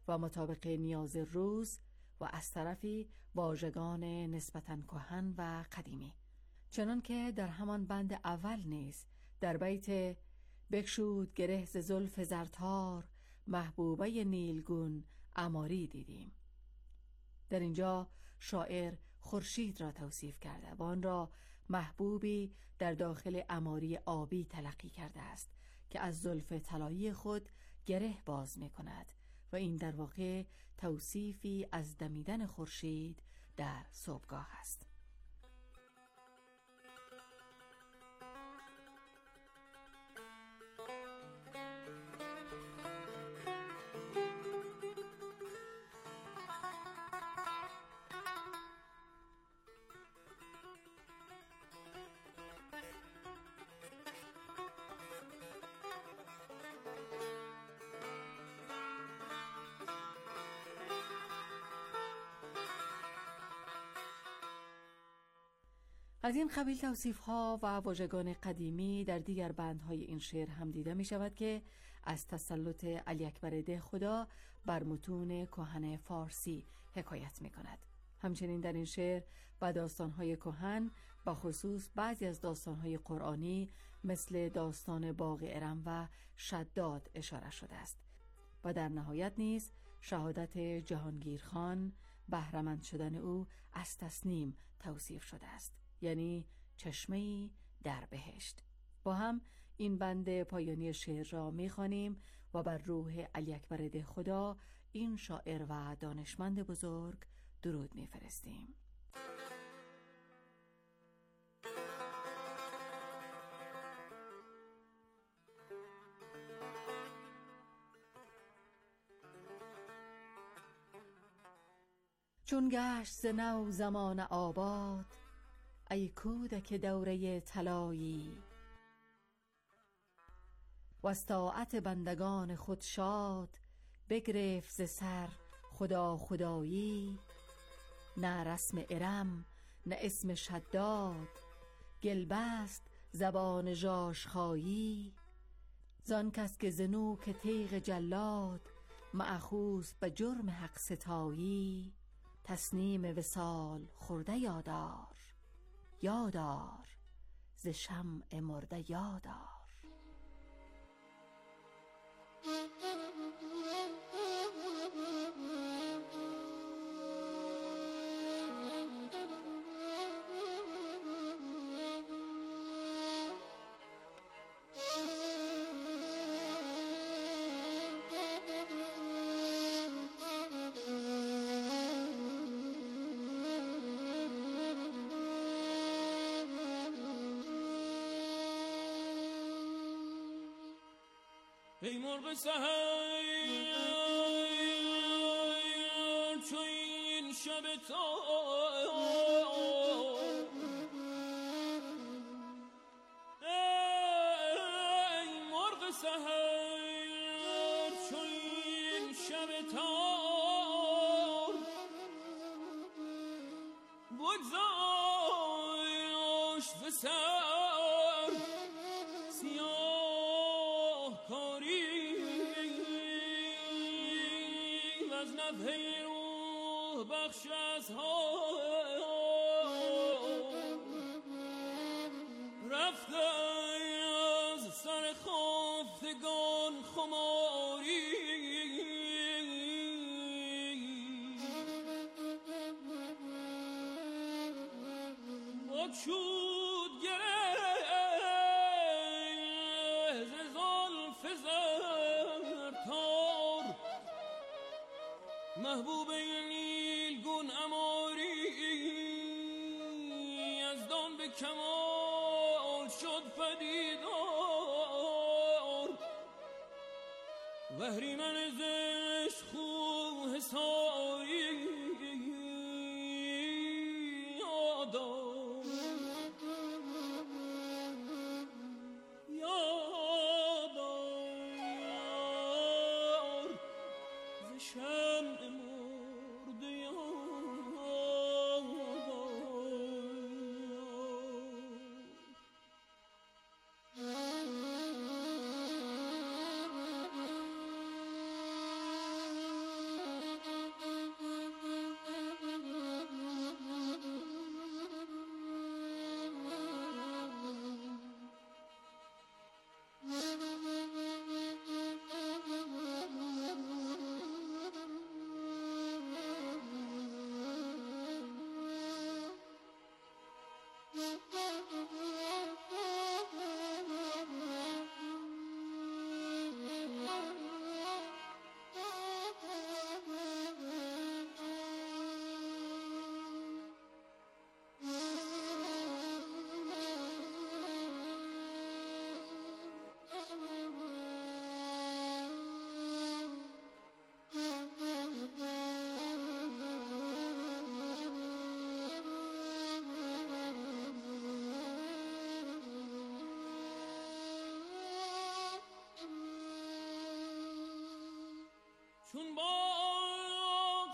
و مطابق نیاز روز و از طرفی واژگان نسبتاً کهن و قدیمی. چنان که در همان بند اول نیز در بیت بگشود گره ز زلف زرتار محبوبه نیلگون عماری دیدیم. در اینجا شاعر خورشید را توصیف کرده و آن را محبوبی در داخل عماری آبی تلقی کرده است که از زلف طلایی خود گره باز می کند و این در واقع توصیفی از دمیدن خورشید در صبحگاه است. از این قبیل توصیف‌ها و واژگان قدیمی در دیگر بندهای این شعر هم دیده می شود که از تسلط علی اکبر دهخدا بر متون کهن فارسی حکایت می کند. همچنین در این شعر و داستان‌های کهن به خصوص بعضی از داستان‌های قرآنی مثل داستان باغ ارم و شداد اشاره شده است و در نهایت نیز شهادت جهانگیر خان، بهره‌مند شدن او از تسنیم توصیف شده است، یعنی چشمه‌ای در بهشت. با هم این بند پایانی شعر را می‌خوانیم و بر روح علی اکبر دهخدا، این شاعر و دانشمند بزرگ، درود می‌فرستیم. چون گشت ز نو زمان آباد، ای کودک دوره طلایی، وز طاعت بندگان خود شاد، بگرفت ز سر خدا خدایی. نه رسم ارم نه اسم شداد، گل بست زبان ژاژخایی. زان کس که ز نوک تیغ جلاد، مأخوذ به جرم حق ستایی. تسنیم وصال خورده یادار، یادار ز شمع مرده یادار. ای مرغ سحر چو این شب تار، ای مرغ سحر چو این شب تار، بگذاشت ز سر سیاه کاری، از نفحه روح بخش از ها رفت از سر خفتگان خماری. بگشود گره ز زلف زرتار، محبوب نیلگون عماری. از دان به کمال شد پدیدار، وهریمن زشت خو حصاری. چون باغ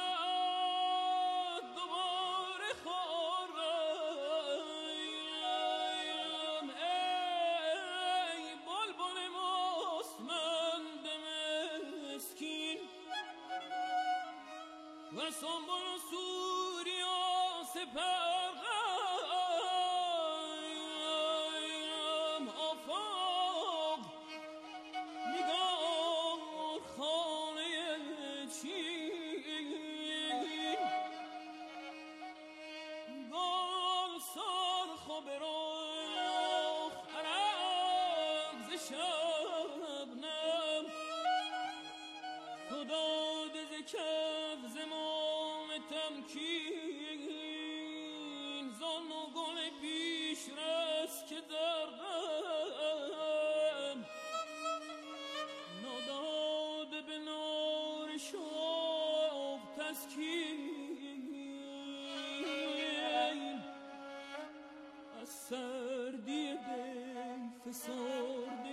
شود دوباره خورم ای بلبل مستمند مسکین و سنبل و سوریا سپرغم آفاق نگار خانه چین گل سرخ و براخ عرق ز شبنم تو داده ز کف زمام تمکین زان و گل پیش رس که دردم نداده به نار شوق تسکین از سردی دل فسرده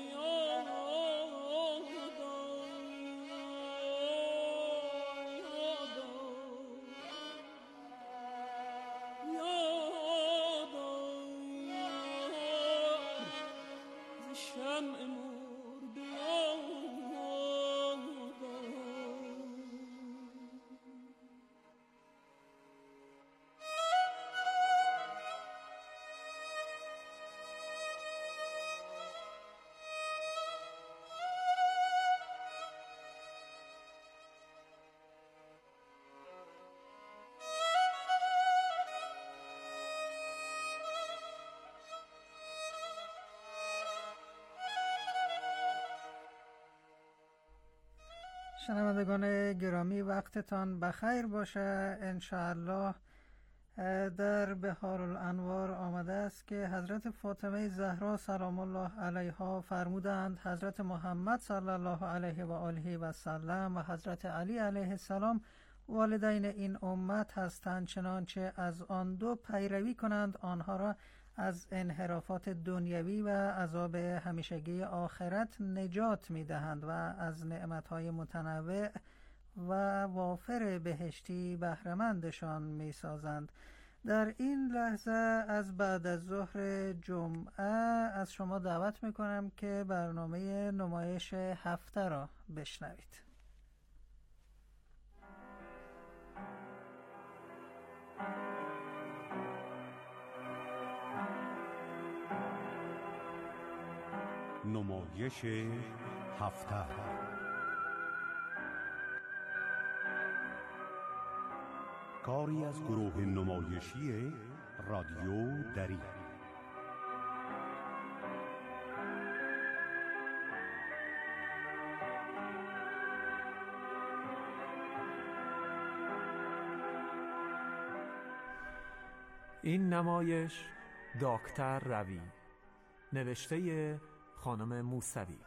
شنوندگان گرامی، وقتتان بخیر باشه. انشاءالله در بهارالانوار آمده است که حضرت فاطمه زهرا سلام الله علیها فرمودند حضرت محمد صلی الله علیه و آله و سلم و حضرت علی علیه السلام والدین این امت هستند، چنانچه از آن دو پیروی کنند آنها را از انحرافات دنیوی و عذاب همیشگی آخرت نجات می‌دهند و از نعمت‌های متنوع و وافر بهشتی بهره‌مندشان می‌سازند. در این لحظه از بعد از ظهر جمعه از شما دعوت می‌کنم که برنامه نمایش هفته را بشنوید. نمایش هفته کاری از گروه نمایشی رادیو دری. این نمایش دکتر روی، نوشته خانم موسوی.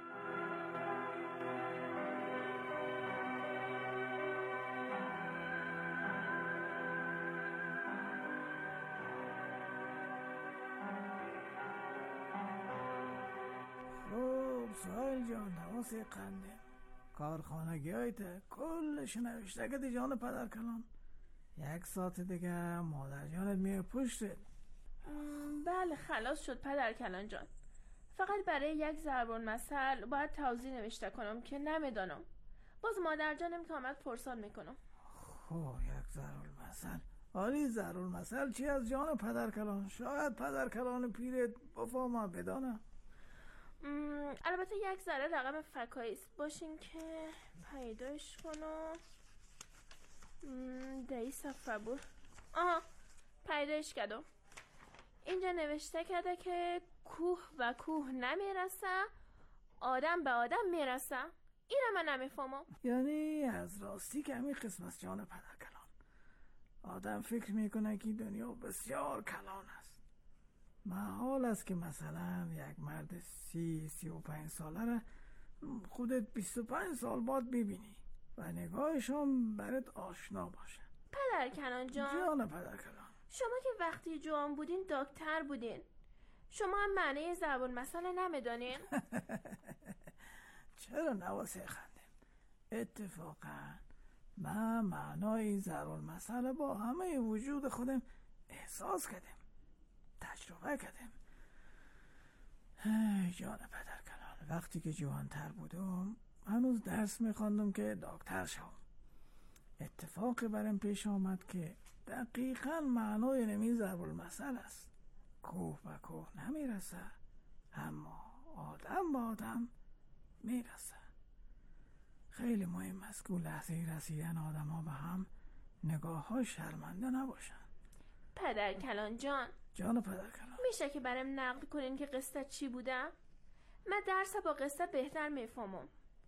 خوب سوال جان، حواس قنده کارخانگی هایت کلش نوشته که دی جان پدر کلان. 1 ساعت دیگه مادر جانت میه پشتت. بله خلاص شد پدر کلان جان. فقط برای یک ضرب المثل باید توضیح نوشته کنم که نمیدانم. باز مادر جانم که آمد پرسان میکنم. خب 1 ضرب المثل آلی ضرب المثل چی از جان پدر کلان؟ شاید پدر کلان پیرت بفهمه بدانه. البته 1 ذره رقم فکایی است. باشین که پیداش کنم. دهی صفحه بود. آها پیداش کردم. اینجا نوشته کرده که کوه و کوه نمیرسه، آدم به آدم میرسه. اینه من نمیفهمم. یعنی از راستی که همین قسم از جان پدر کلان آدم فکر میکنه که دنیا بسیار کلان است. محال است که مثلا یک مرد 30-35 ساله را خودت 25 سال بعد ببینی و نگاهشان برات آشنا باشه. پدر کلان جان پدر کلان، شما که وقتی جوان بودین دکتر بودین، شما هم معنی ضرب المثل نمیدانین؟ چرا نواسه خندیم؟ اتفاقا من معنای ضرورالمثل با همه وجود خودم احساس کردم، تجربه کردم. جان پدر کلان، وقتی که جوانتر بودم هنوز درس میخواندم که دکتر شوم. اتفاقی برام پیش آمد که دقیقاً معنای نمی ضرورالمثل است. کوه به کوه نمیرسه، اما آدم به آدم میرسه. خیلی مهم است که لحظه رسیدن آدم ها به هم نگاه ها شرمنده نباشن. پدر کلان جان، جان پدر کلان، میشه که برام نقل کنین که قصه چی بودم؟ من درس با قصه بهتر میفهمم.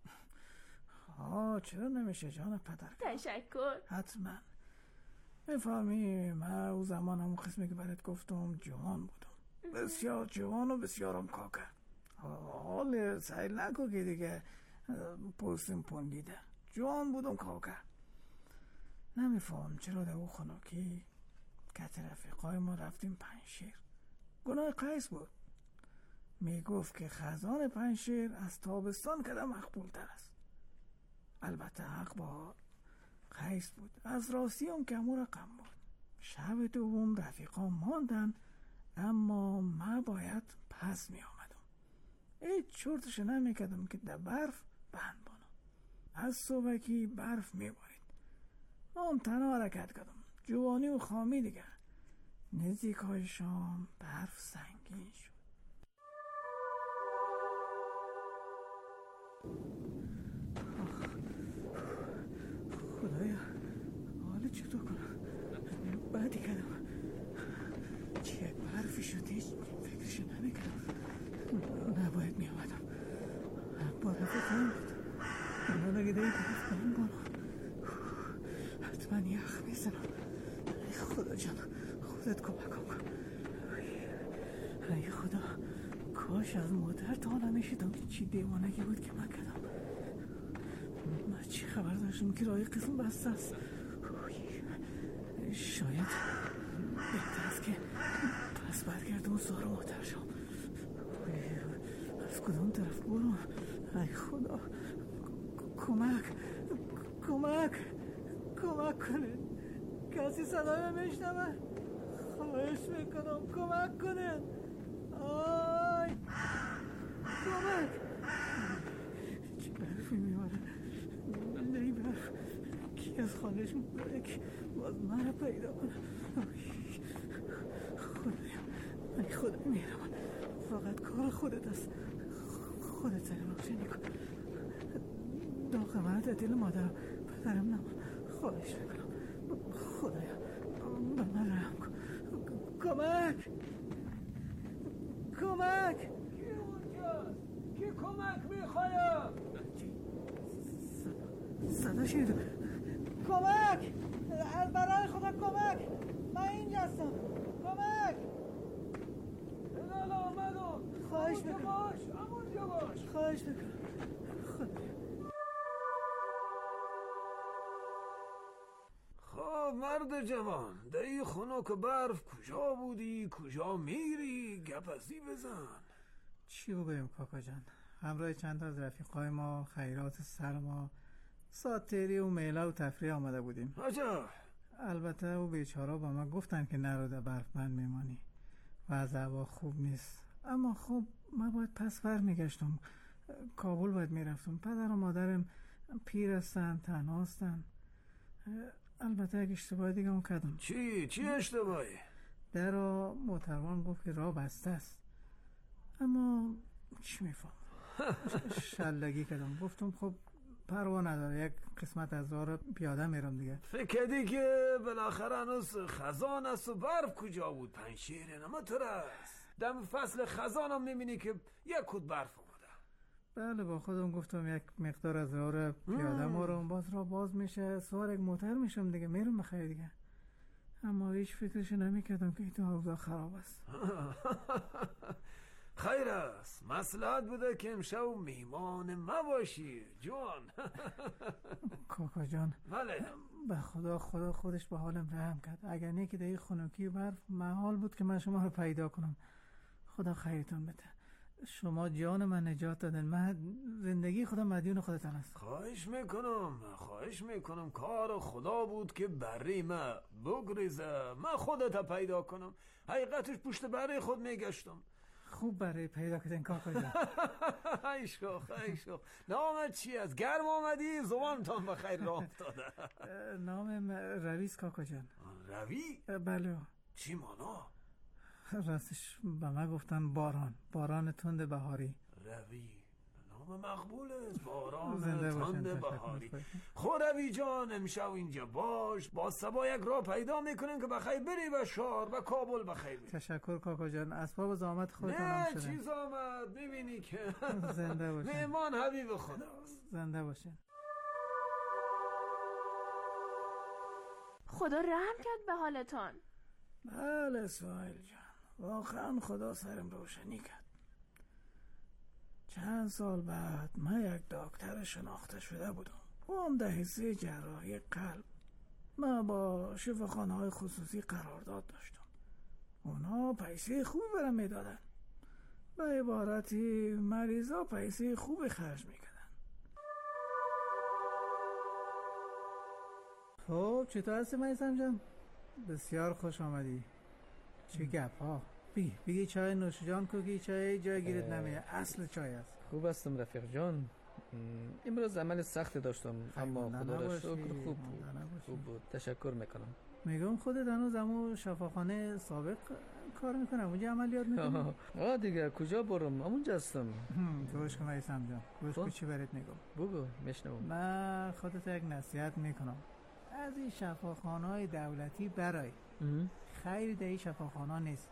چرا نمیشه جان پدر کلان؟ تشکر. حتما میفهمی. من او زمان همون قسمی که برات گفتم جوان بودم، بسیار جوان و بسیارم کاکر. حال سعی نکو که دیگه پوستم پوندیده. جوان بودم کاکر. نمیفهم چرا در او خنکی کت رفیقای ما رفتیم پنجشیر. گناه قیس بود. میگفت که خزان پنجشیر از تابستان کده مقبول تر است. البته حق با قیس بود. از راستی اون کمو رقم بود. شب دوم رفیقا ماندن، اما من باید پس می آمدم. هیچ چرتش نمیکردم که در برف بند بانم. از صبحکی برف می بارید. ما هم تنها حرکت کردم. جوانی و خامی دیگر. نزدیک های شام برف سنگین شد. خدایا حالا چطور کنم؟ بعدی کردم چه برفی شد، هیچ فکرش نمیکردم. نباید می آمدم. با رفیقم بود. اونا نگه دایی برف بند بانم. حتما یخ میزنم. خدا جان خودت کمکم کن. ای خدا، کاش از مادر تا نمیشیدم که چی دیوانگی بود که من کردم. من چی خبر داشتم که راه قسم بسته است. شاید بهتر است که پس برگردم و سارا مادر شم. از کدام طرف برم؟ ای خدا، کمک کنه. کسی صدای میشنوه؟ خواهش میکنم کمک کنه. آی کمک. چه برفی میباره. ای برف، کی از خانهش بوده که باز من رو پیدا کنه. خدا میرم. فقط کار خودت است. خودت سر روشنی کن. داغ من در دل مادر پدرم نمان. خواهش میکنم خدایا به من رحم کن. کمک. کی اونجاست؟ کی کمک میخوایم؟ صدا شنیدم. کمک، برای خدا کمک. من اینجا هستم. کمک. بلال آمدم. خواهش میکنم. همونجا باش. خواهش میکنم. خب مرد جوان، دایی خنک برف کجا بودی؟ کجا میری؟ گپسی بزن. چی بگویم کاکا جان؟ همراه چند از رفیقای ما خیرات سرما ساعتری و میله و تفریح آمده بودیم. عجب. البته او بیچارا با ما گفتن که نرو در برف بند میمانی و از هوا خوب نیست. اما خب من باید پس ور میگشتم. کابل باید میرفتم. پدر و مادرم پیر هستن، تنها هستن. البته اگه اشتباه دیگه هم کردم. چی اشتباهی؟ در را محترمان گفت که راه بسته است، اما چی میفهم. شلگی کردم. گفتم خب پروا نداره، یک قسمت از راه را پیاده میرم دیگه. فکر کردی که بالاخره هنوز خزان است و برف کجا بود؟ پنجشیر نما ترس. دم فصل خزان هم میبینی که یک کود برف بوده. بله با خودم گفتم یک مقدار از راه را پیاده مارم، باز راه باز میشه، سوار یک موتر میشم دیگه، میرم بخیر دیگه. اما هیچ فکرش نمیکردم که این اوضاع خراب است. خیر است، مصلحت بوده که امشب میهمان ما باشی جوان. کاکا جان بله. به خدا خودش به حالم رحم کرد. اگر نه که در خنکی برف محال بود که من شما رو پیدا کنم. خدا خیرتون بده. شما جان من نجات دادن. من زندگی خودم مدیون خودتان است. خواهش میکنم کار خدا بود که بری من بگریزه، من خودت پیدا کنم. حقیقتش پشت بری خود میگشتم. خوب برای پیدا کردن کاکا جان. ای شوخ نامت چی است؟ گرم آمدی؟ زبانتان بخیر راه افتاده. نامم رویست کاکا جان. روی؟ بله. چی مانا؟ راستش به من گفتن باران تند بهاری. روی نام مقبول است، باران زنده تند بهاری. خود روی جان امشب اینجا باش، با صبا یک راه پیدا میکنن که بخیر بری و شهر و کابل بخیر بری. تشکر کاکا جان، اسباب زحمت خودتان هم شده. نه چیز آمد میبینی که زنده باشین. مهمان حبیب خداست. زنده باشین. خدا رحم کرد به حالتان. بله سهیل جان، واقعا خدا سرم روشنی کرد. چند سال بعد من یک دکتر شناخته شده بودم، اون در حصه جراحی قلب. من با شفاخانه‌های خصوصی قرارداد داشتم، اونا پیسه خوبی برام میدادن. به عبارتی مریضا پیسه خوبی خرج میکردن. خب چطور هستی میثم جان؟ بسیار خوش آمدی. چه گپ ها؟ بگی چای نوش جان کوکی چای جای گیرت نمیه، اصل چای است. خوب هستم رفیق جان. امروز عمل سخت داشتم اما خدا را شکر خوب بود. تشکر میکنم. میگم خودت هنوز همون شفاخانه سابق کار میکنم، اونجا عملیات میکنم. دیگه کجا برم؟ همونجا هستم. گوش کن میثم جان، گوش کن چی برات میگم. بگو میشنوم. من خودت یک نصیحت میکنم، از این شفاخانه‌های دولتی برای خیلی در این شفاخانه نیست.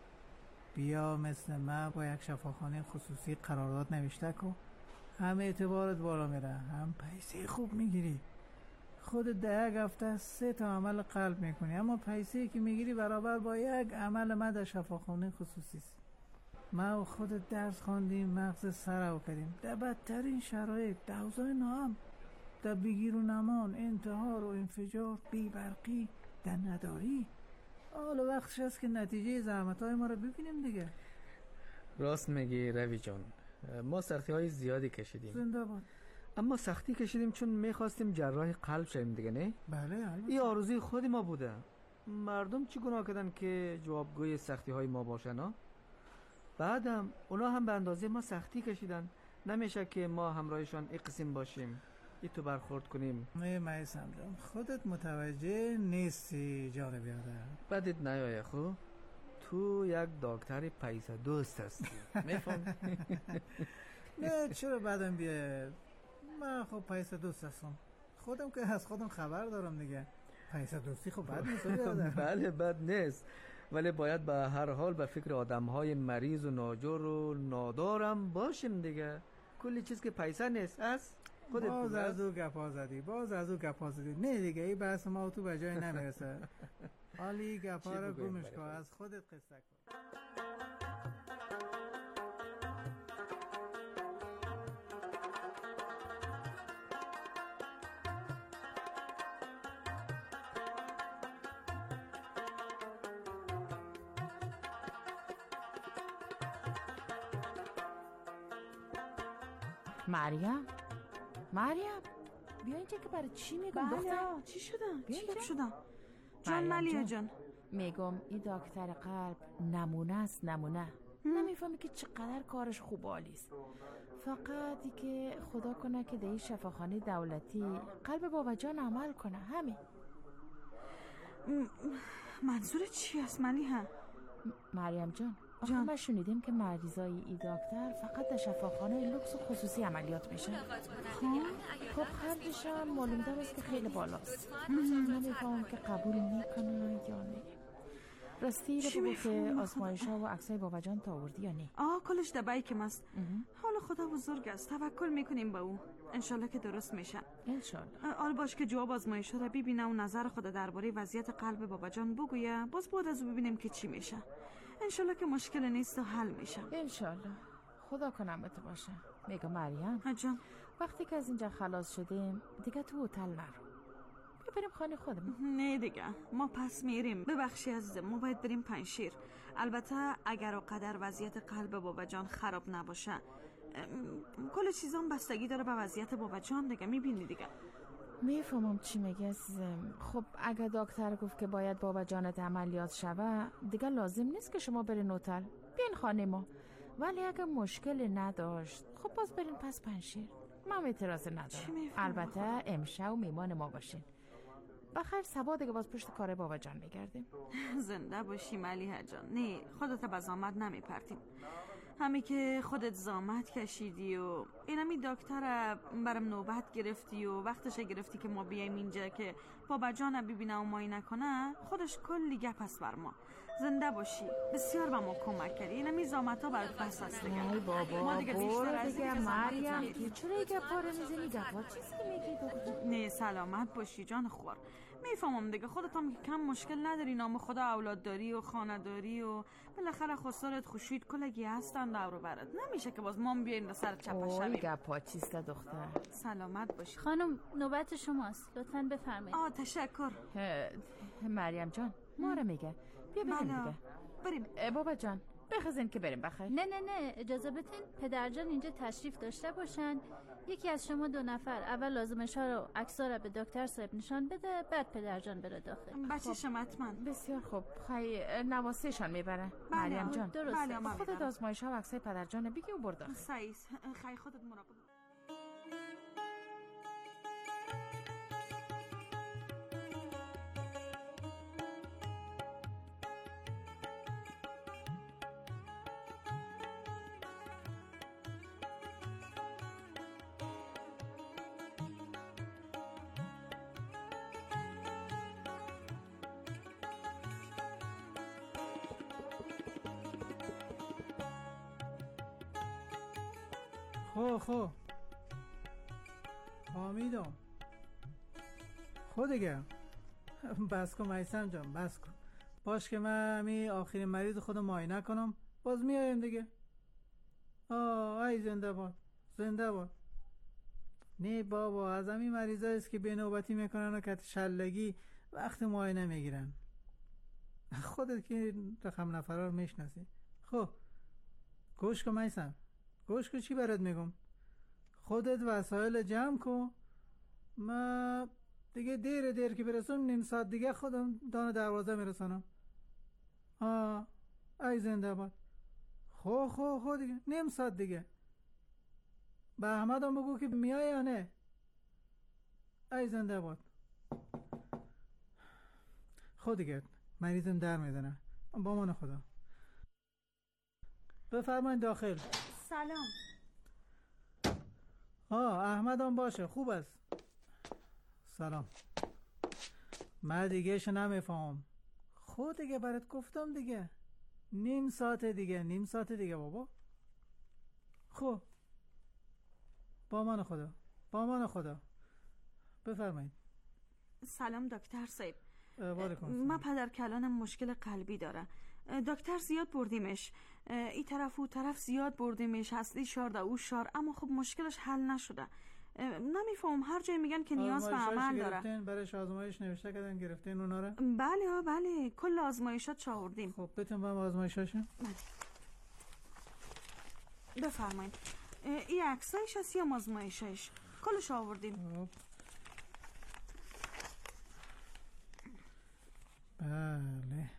بیا مثل من با یک شفاخانه خصوصی قرارداد نوشته کن، هم اعتبارت بالا میره، هم پیسه خوب میگیری. خودت در یک هفته 3 تا عمل قلب میکنی، اما پیسه که میگیری برابر با یک عمل من در شفاخانه خصوصی است. من و خودت درس خواندیم، مغز سر کردیم در بدترین شرایط، در اوضاع ناامن، در بگیر و نمان، انتحار و انفجار، بی‌برقی، در نداری. حالا وقتش است که نتیجه زحمت‌های ما رو ببینیم دیگه. راست میگی روی جان، ما سختی‌های زیادی کشیدیم. زنده باد. اما سختی کشیدیم چون میخواستیم جراح قلب شویم دیگه، نه؟ بله البته. این آرزوی خود ما بوده. مردم چی گناه کردن که جوابگوی سختی‌های ما باشن ها؟ بعدم اونا هم به اندازه ما سختی کشیدن، نمیشه که ما همراهشان این قسم باشیم، ای تو برخورد کنیم. نه میثم جان، خودت متوجه نیستی جان بیادر. بدت نیایه خب؟ تو یک دکتر پیسه دوست هستی. میفهم؟ نه چرا بدم بیاد؟ من خب پیسه دوست هستم، خودم که از خودم خبر دارم دیگه. پیسه دوستی خب بد نیست بیادر. بله بد نیست، ولی باید به هر حال به فکر آدم‌های مریض و ناجور و نادارم باشیم دیگه. کلی چیز که پیسه نیست است. باز از او گپا زدی. نه دیگه این بحث ما تو به جای نمیرسه. حالی گپا رو گمش کن، از خودت قصه کن. مریم بیا اینجا که برای چی میگم دختر؟ چی شدم؟ جان ملیه جان. میگم این دکتر قلب نمونه است. نمیفهمی که چقدر کارش خوب عالیست. فقط ای که خدا کنه که در این شفاخانه دولتی قلب بابا جان عمل کنه، همین. منظور چی است ملیحه؟ مریم جان ما شنیدیم که مریضای این دکتر فقط در شفاخانه لوکس و خصوصی عملیات میشن. خب خرجش هم معلوم دارست که خیلی بالاست. نمیفهم که قبول میکنن یا نه. راستی رو بگو که آزمایش ها و عکسای بابا جان تا آوردی یا نه؟ کلش در بیکم است. حالا خدا بزرگ است، توکل میکنیم به او، انشالله که درست میشه. انشالله. باش که جواب آزمایش ها رو ببینه و نظر خود درباره وضعیت قلب بابا جان بگویه، باز بعد از او ببینیم که چی میشه. انشالله که مشکل نیست و حل میشه. انشالله. خدا کنمت باشه. میگم مریم جان، وقتی که از اینجا خلاص شدیم دیگه تو هتل نرو. بریم خانه خودمون. نه دیگه، ما پس میریم. ببخشی عزیزم، ما باید بریم پنشیر. البته اگر و قدر وضعیت قلب بابا جان خراب نباشه. کل چیزام بستگی داره به وضعیت بابا جان دیگه، میبینی دیگه. میفهمم چی میگه عزیزم. خب اگه دکتر گفت که باید بابا جانت عملیات شوه، دیگه لازم نیست که شما برین هتل، بیاین خانه ما. ولی اگه مشکلی نداشت، خب باز برین پس پنشیر. من اعتراضی ندارم. البته امشب میمان ما باشین. بخیر صبا دیگه باز پشت کار بابا جان میگردیم. زنده باشی ملیحه جان. نه خودت به زحمت نمیپرتیم. همی که خودت زحمت کشیدی و اینمی دکتر برام نوبت گرفتی و وقتش گرفتی که ما بیایم اینجا که بابا جان ببینه و معاینه کنه، خودش کلی گپ است بر ما. زنده باشی، بسیار به ما کمک کردی. اینمی زحمت‌ها برات پس است دیگه. ای بابا ما دیگه بیشتر از دیگه این مریم که چرا گپا رو میزنی؟ گپا چیزی که میگی؟ نه سلامت باشی جان خوار. میفهمم دیگه، خودت هم کم مشکل نداری، نام خدا اولاد داری و خانه داری و بالاخره خسارت خوشید کلگی هستن دور و برت. نمیشه که باز ما بیایم سر چپا شویم. گپا چیست دختر؟ سلامت باشی خانم. نوبت شماست، لطفاً بفرمایید. تشکر. مریم جان ما رو میگه بیا بریم دیگه. بریم. بابا جان بخزین که بریم. بخیر. نه اجازه بدین پدرجان اینجا تشریف داشته باشن. یکی از شما دو نفر اول لازمش ها رو عکس‌ها رو به دکتر صاحب نشان بده، بعد پدرجان بره داخل. بچه شما حتما. بسیار خوب. خی نواسیشان میبره. مریم جان درسته. خودت آزمایش ها و عکسای پدرجان بگی و برد. صحیح. خی خودت مراقب. خب حامیدم خود دیگه بس کن میثم جان، بس کن. باش که من همی آخرین مریض خودم معاینه کنم، باز میایم دیگه. ای زنده باد، زنده باد. نه بابا، از همین مریضا است که به نوبتی میکنن و که شلگی وقت معاینه میگیرن. خودت که رقم نفرا رو میشناسی. خب گوش کن میثم، گوش کن چی برات میگم. خودت وسایل جمع کن. ما دیگه دیر که برسم، نیم ساعت دیگه خودم دان دروازه میرسانم. ای زنده باد. خب دیگه نیم ساعت دیگه. به احمدم بگو که میای یا نه. ای زنده باد. خود دیگه مریضم در میزنه. با من خدا. بفرمایید داخل. سلام. احمدم باشه، خوب است. سلام. من دیگه نمیفهم. خود دیگه برات گفتم دیگه. نیم ساعت دیگه بابا. خب با من خدا. بفرمایید. سلام دکتر صاحب. ما پدر کلانم مشکل قلبی داره. دکتر زیاد بردیمش، این طرف و طرف زیاد بردیمش، هستی شار او شار، اما خب مشکلش حل نشده. نمیفهم، هر جای میگن که نیاز به عمل داره. برایش آزمایش نوشته کردن، گرفتین اونا رو؟ بله کل آزمایشات چاوردیم. خب بتون با آزمایشاشو. بفرمایید. این عکسایش هست یا آزمایشش؟ کلش آوردیم. بله.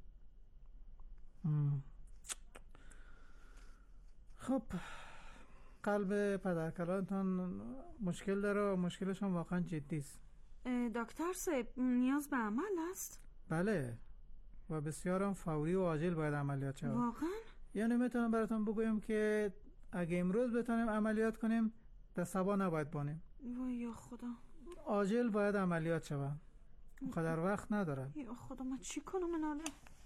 خب قلب پدرکلانتان مشکل داره و مشکلش هم واقعا جدی است. دکتر صاحب نیاز به عمل است؟ بله و بسیارم فوری و عاجل باید عملیات شود. واقعا؟ یعنی میتونم براتون بگویم که اگه امروز بتونیم عملیات کنیم تا صبح نباید بانیم. وای یا خدا. عاجل باید عملیات شود. قدر وقت نداره. یا خدا من چی کنم مناله؟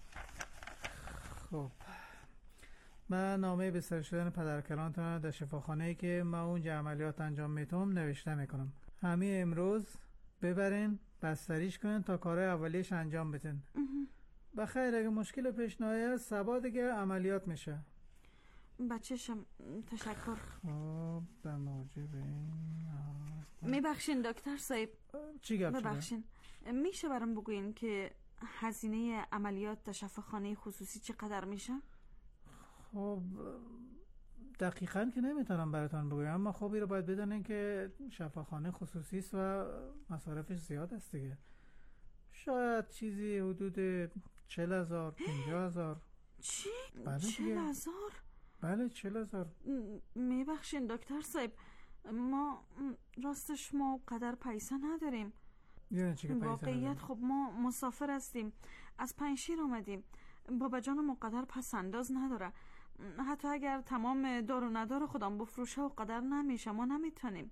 خب من نامه بستری شدن پدرکلانتان در شفاخانه‌ای که ما اونجا عملیات انجام میتونم نوشته میکنم. همین امروز ببرین بستریش کنین تا کارهای اولیش انجام بدین. بخیر اگه مشکل پیش نیاد صبح دیگه عملیات میشه. بچه‌شم تشکر. خب در موجب این میبخشین دکتر صاحب. چی گپ شده؟ ببخشین، میشه برام بگوین که هزینه عملیات در شفاخانه خصوصی چقدر میشه؟ خب دقیقاً که نمیتونم براتون بگم، اما خب این رو باید بدونین که شفاخانه خصوصی است و مصارفش زیاد است دیگه. شاید چیزی حدود 40,000 50,000. چی؟ بله 40,000؟ بله 40,000. میبخشین دکتر صاحب، ما راستش ما قدر پیسه نداریم. یعنی چی که پیسه واقعیت نداریم؟ خب ما مسافر هستیم، از پنجشیر آمدیم. بابا جان ما قدر پس انداز نداره. حتی اگر تمام دار و ندار خودم بفروشه و قدر نمیشه، ما نمیتونیم.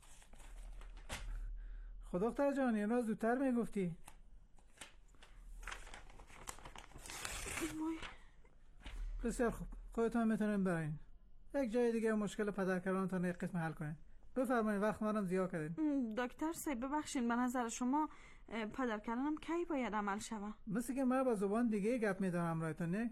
خب دختر جان این را زودتر میگفتی. بسیار خوب، خودتون میتونین برین یک جای دیگه مشکل پدرکلانتون یک قسم حل کنین. بفرمایید، وقت منم زیاد کردین. دکتر صاحب ببخشین، به نظر شما پدرکلانم کی باید عمل شوه؟ مثل که من با زبان دیگه گپ میدارم رایتون، نه؟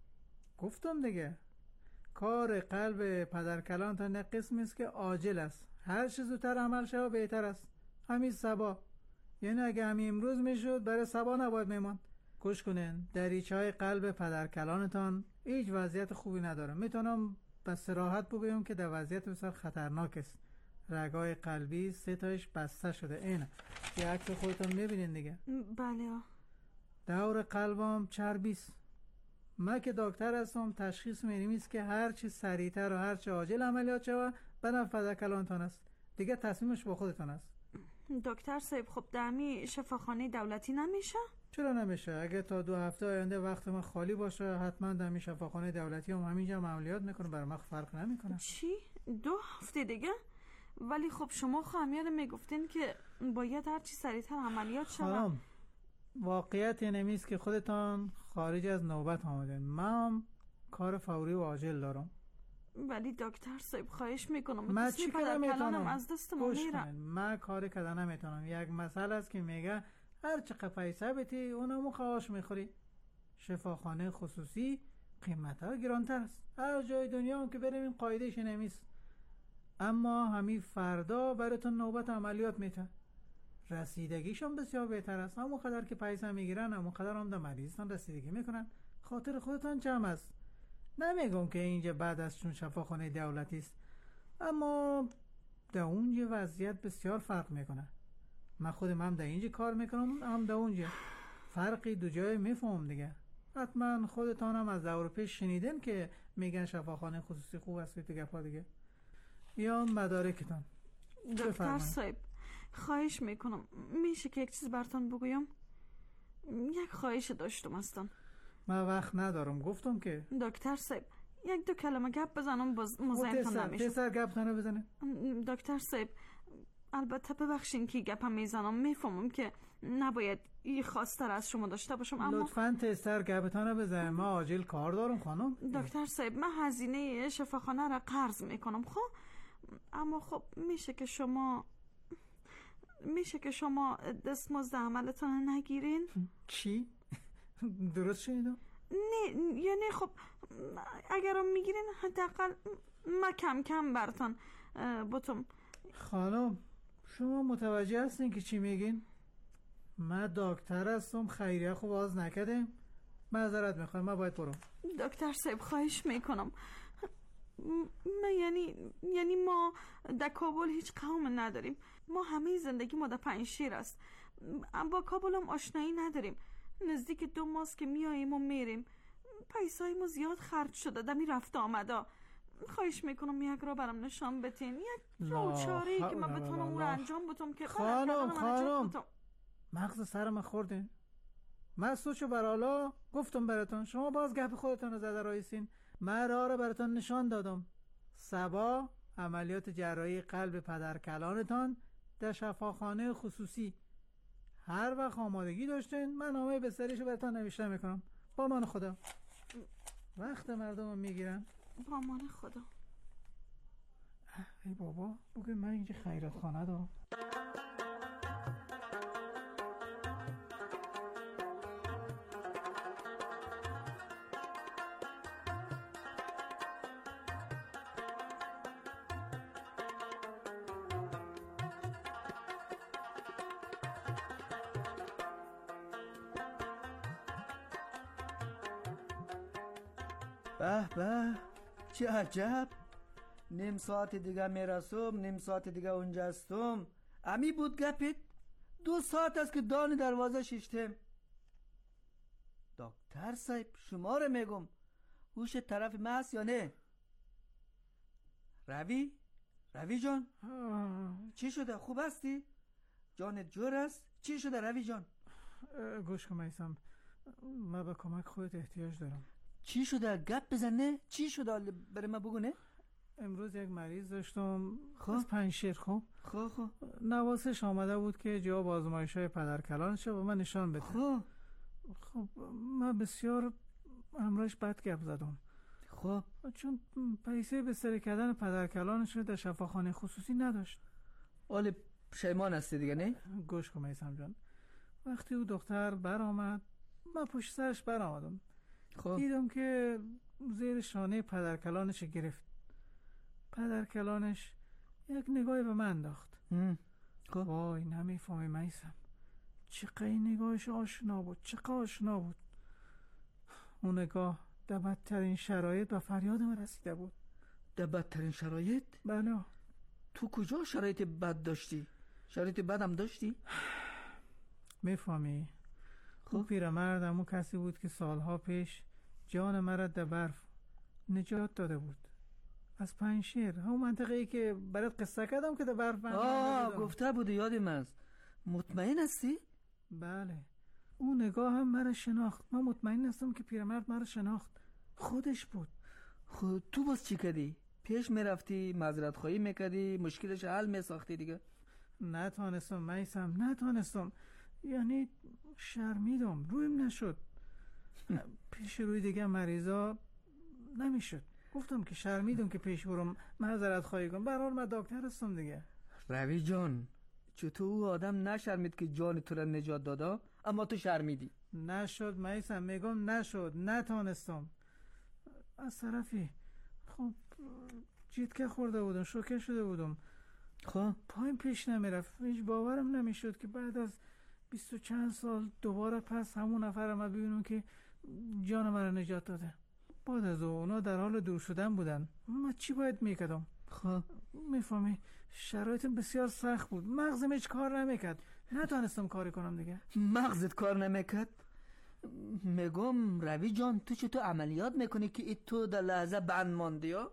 گفتم دیگه کار قلب پدرکلانتون یک قسمی است که عاجل است. هر چه زودتر عمل شوه بهتر است. همین صبا، یعنی اگه همین امروز میشد برای صبا نباید میمان. گوش کنین، دریچه‌های قلب پدرکلانتان هیچ وضعیت خوبی نداره. میتونم به صراحت بگویم که در وضعیت بسیار خطرناک است. رگای قلبی 3 تایش بسته شده. اینه یه عکس خودتون میبینین دیگه. بله. دور قلبم چربی است. من که دکتر هستم تشخیص میدیم است که هر چی سریعتر و هر چی عاجل عملیات شوه به نفع پدرکلانتان است. دیگه تصمیمش با خودتان است. دکتر صاحب خب دمی شفاخانه دولتی نمیشه؟ چرا نمیشه؟ اگه تا 2 هفته آینده وقت من خالی باشه حتما دمی شفاخانه دولتی هم همینجا عملیات میکنه. برای من فرق نمیکنه. چی؟ 2 هفته دیگه؟ ولی خب شما خامیان میگفتین که باید هر چی سریعتر عملیات شود. واقعیت اینه است که خودتان خارج از نوبت آمدین. من کار فوری و عاجل دارم. ولی دکتر صاحب خواهش میکنم من چی کار میتونم؟ از دست ما میره. من کار کردن نمیتونم. یک مسئله است که میگه هر چقدر پیسه بدی اونمو خواهش میخوری. شفاخانه خصوصی قیمتها گرانتر است. هر جای دنیا هم که بریم این قاعدهش نمیست. اما همین فردا براتون نوبت عملیات میتن. رسیدگیشون بسیار بهتر است. همون قدر که پیسه میگیرن همون قدر هم در مریضتان رسیدگی میکنن. خاطر خودتان جمع است. نمیگم که اینجا بعد از چون شفاخانه دولتی است، اما در اونجا وضعیت بسیار فرق میکنه. من خودم هم در اینجا کار میکنم هم در اونجا. فرقی دو جای میفهم دیگه. حتما خودتان هم از دور پیش شنیدن که میگن شفاخانه خصوصی خوب است و گپا دیگه. یا مدارکتان. دکتر صاحب خواهش میکنم میشه که یک چیز براتون بگویم؟ یک خواهش داشتم هستم. من وقت ندارم گفتم که. دکتر صاحب 1-2 کلمه گپ بزنم باز مزاحمتون نمیشه. تسر گپ تانه بزنه. دکتر صاحب البته ببخشین که گپم میزنم، میفهمم که نباید این خواستر از شما داشته باشم، اما لطفاً تستر گپتانه بزنه. ما عاجل کار دارم خانم. دکتر صاحب من هزینه شفاخانه را قرض میکنم. خب اما خب میشه که شما دستمزد عملتان نگیرین؟ چی؟ درست شنیدم؟ نه یعنی خب اگرم میگیرین حداقل ما کم کم براتون بتم. خانم شما متوجه هستین که چی میگین؟ من دکتر هستم، خیریه خوب باز نکردیم. معذرت میخوایم، من باید برم. دکتر صاحب خواهش میکنم. یعنی ما در کابل هیچ قوم نداریم. ما همه زندگی ما در پنجشیر است. با کابل هم آشنایی نداریم. نزدیک 2 ماه که میاییم و میریم. پیسای ما زیاد خرج شده دمی رفت آمده. خواهش میکنم یک را برام نشان بتین، یک راهچاره‌ای که من بتونم اون رو انجام بدم که خانم مغز سرم خوردین. من سوچو برالا گفتم براتون، شما باز گپ خودتون رو زده رایسین. من راه رو براتون نشان دادم. صبا عملیات جراحی قلب پدرکلانتان در شفاخانه خصوصی. هر وقت آمادگی داشتین من نامه بستریشو براتون نوشته میکنم. با امان خدا. وقت مردم میگیرن. با امان خدا. ای بابا بگو من اینجا خیرات خانه دارم. به به، چه عجب. نیم ساعت دیگه میرسم، نیم ساعت دیگه اونجا هستم. امی بود گپت؟ 2 ساعت است که دانی دروازه شیشتم. دکتر صاحب شما رو میگم، گوش طرف ما هست یا نه؟ روی جان چی شده؟ خوب هستی؟ جانت جور است؟ چی شده روی جان؟ گوش کن میثم، من به کمک خودت احتیاج دارم. چی شده؟ گپ بزنه. چی شده؟ برای من بگو نه. امروز یک مریض داشتم از پنجشیر. خب نواسش آمده بود که جواب آزمایش‌های پدرکلانش به من نشان بده. خب من بسیار امروز بد گپ زدم. خب چون پیسه به سر کردن پدرکلانش رو در شفاخانه خصوصی نداشت. حالا پشیمان هستی دیگه نه؟ گوش کن میثم جان، وقتی او دختر برآمد من پشت سرش برآمدم. خب دیدم که زیر شانه پدرکلانش گرفت. پدرکلانش یک نگاهی به من انداخت. خب وای نمیفهمی میثم، چقدر نگاهش آشنا بود، چقدر آشنا بود. اون نگاه در بدترین شرایط و فریاد من رسیده بود. در بدترین شرایط؟ بله. تو کجا شرایط بد داشتی؟ شرایط بد هم داشتی؟ میفهمی؟ خب پیرمرد همون کسی بود که سالها پیش جان مرا در برف نجات داده بود. از پنجشیر، همون منطقه ای که برات قصه کردم که در برف گفته بود، یادم است. مطمئن هستی؟ بله. اون نگاه هم مرا شناخت. من مطمئن هستم که پیرمرد مرا شناخت. خودش بود. خود تو باز چی کردی؟ پیش میرفتی، معذرت خواهی میکردی، مشکلش حل میساختی دیگه؟ نتانستم میثم، نتانستم. یعنی شرمیدم، رویم نشد. پیش روی دیگه مریضا نمیشد. گفتم که شرمیدم که پیش برم معذرت خواهی کنم. به هر حال من دکتر هستم دیگه. روی جان، چطور او آدم نشرمید که جان تو را نجات دادا اما تو شرمیدی؟ نشد میثم، میگم نشد، نتانستم. از طرفی خب جیتکه خورده بودم، شوکه شده بودم. خب پایم پیش نمیرفت. هیچ باورم نمیشد که بعد از 20 و چند سال دوباره پس همون نفرم رو ببینم که جان من رو نجات داده. بعد از اونا در حال دور شدن بودن. من چی باید میکردم؟ خب میفهمی شرایط بسیار سخت بود. مغزم هیچ کار نمیکرد. نتونستم کاری کنم دیگه. مغزت کار نمیکرد؟ میگم روی جان، تو چطور عملیات میکنی که تو در لحظه بند ماندی ها؟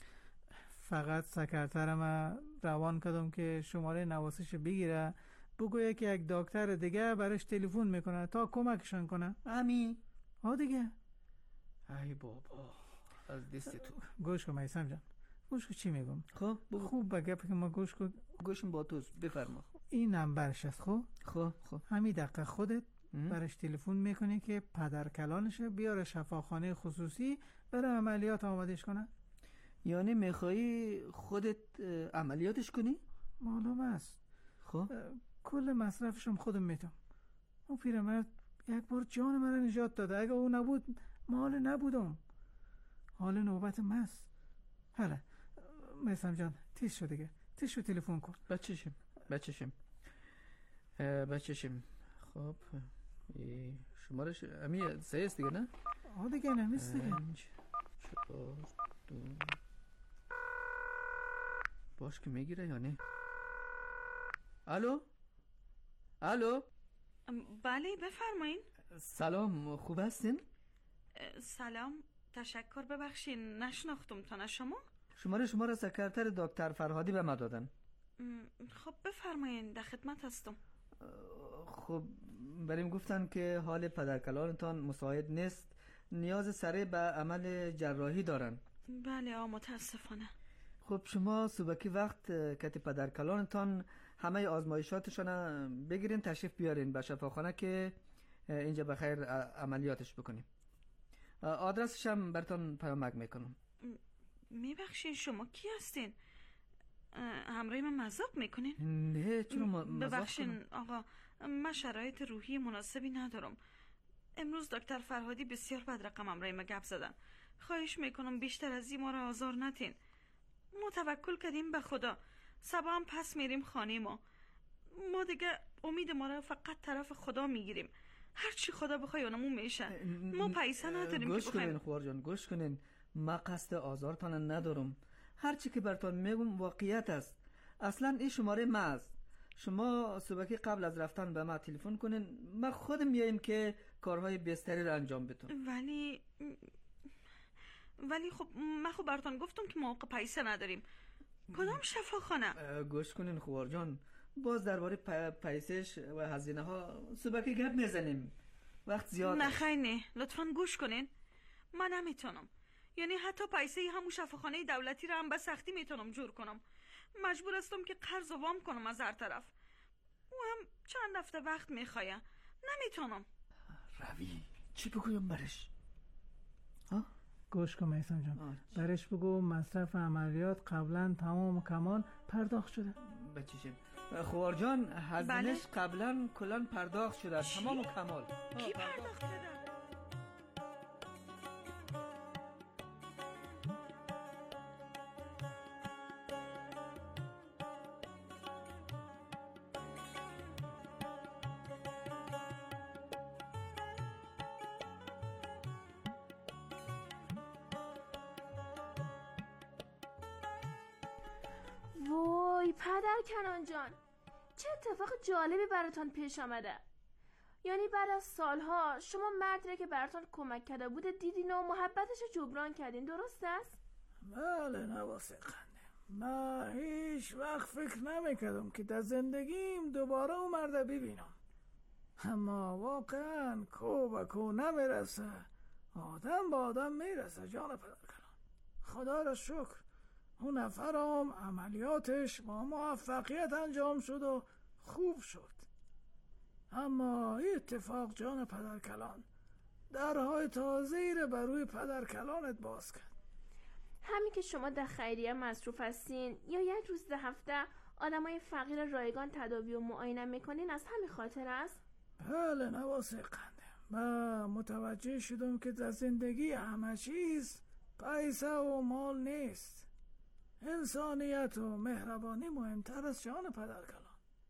فقط سکرترم روان کردم که شماره نواسش بگیره، بگویه که یک دکتر دیگه برش تلفن میکنه تا کمکشان کنه. همین؟ ها دیگه. ای بابا از دست تو. گوش کن میثم جان، گوش کن چی میگم. خب خوب به گپی که ما گوش کن. گوشم با توست، بفرما. این نمبرش است. خب همین دقیقه خودت برش تلفن میکنی که پدرکلانش بیاره شفاخانه خصوصی برای عملیات آمادش کنه. یعنی میخوایی خودت عملیاتش کنی؟ معلوم است. خب کل مصرفشم خودم میتونم. اون پیرمرد یک بار جان من رو نجات داده. اگه او نبود مال نبودم. حال نوبت ماست. حالا میثم جان تیز شو دیگه، تیز شو تلفن کن. بچشم. خب شمارش امی سه دیگه نه؟ دیگه نمیست دیگه. باش که میگیره یا نه؟ الو؟ بله بفرمایین. سلام، خوب هستین؟ سلام، تشکر. ببخشین نشناختم تا. نه شما را سکرتر دکتر فرهادی به ما دادن. خب بفرمایین، در خدمت هستم. خب بریم گفتن که حال پدرکلانتان مساعد نیست، نیاز سریع به عمل جراحی دارن. بله متاسفانه. خب شما صبحی وقت که پدرکلانتان همه آزمایشاتشان بگیرین، تشریف بیارین به شفاخانه که اینجا بخیر عملیاتش بکنیم. آدرسش هم براتون پیامک میکنم. میبخشین شما کی هستین؟ همراه من مذاق میکنین؟ نه چرا مذاق ببخشین آقا، من شرایط روحی مناسبی ندارم. امروز دکتر فرهادی بسیار بد رقم همراه من گپ زدن. خواهش میکنم بیشتر از این ما را آزار نتین. ما توکل کردیم به خدا. صبح هم پس میریم خانه ما دیگه امید ما را فقط طرف خدا میگیریم. هر چی خدا بخوای اونمون میشه. ما پیسه نداریم که بخوایم. گوش کنین خوار جان، گوش کنین. ما قصد آزارتان ندارم. هر چی که براتون میگم واقعیت است. اصلا این شماره ما است. شما صبحی قبل از رفتن به ما تلفن کنین، ما خودم میایم که کارهای بستری رو انجام بدم. ولی خب من براتون گفتم که ما پیسه نداریم. کدام شفاخانه؟ گوش کنین خوار جان، باز درباره پیسش و هزینه ها صبحی گپ میزنیم. وقت زیاد. نه خیر نه، لطفاً گوش کنین. من نمیتونم، یعنی حتی پیسه همون شفاخانه دولتی رو هم به سختی میتونم جور کنم. مجبور هستم که قرض و وام کنم از هر طرف. او هم چند هفته وقت میخواه. نمیتونم. روی چی بگویم برش؟ گوش کن میثم جان، برش بگو مصرف عملیات قبلا تمام و کمال پرداخت شده. بچیشیم خوار جان، هزینه‌اش قبلا کلان پرداخت شده تمام و کمال. کی پرداخت کرده؟ وای پدر کنان جان، چه اتفاق جالبی براتون پیش آمده. یعنی بعد از سالها شما مردی که براتون کمک کرده بوده دیدین و محبتش جبران کردین، درست است؟ بله نواسه قنده، من هیچ وقت فکر نمیکردم که در زندگیم دوباره اون مرد ببینم، اما واقعا کو به کو نمیرسه، آدم با آدم میرسه. جان پدر کنان، خدا را شکر اون نفرم عملیاتش با موفقیت انجام شد و خوب شد. اما این اتفاق جان پدر کلان درهای تازه‌ای رو بر روی پدر کلانت باز کرد. همین که شما در خیریه مصروف هستین یا یک روز در هفته آدمای فقیر رایگان تداوی و معاینه میکنین، از همین خاطر است؟ بله نواسه قنده، من متوجه شدم که در زندگی همه چیز پیسه و مال نیست، انسانیت و مهربانی مهمتر از جان پدر کلان.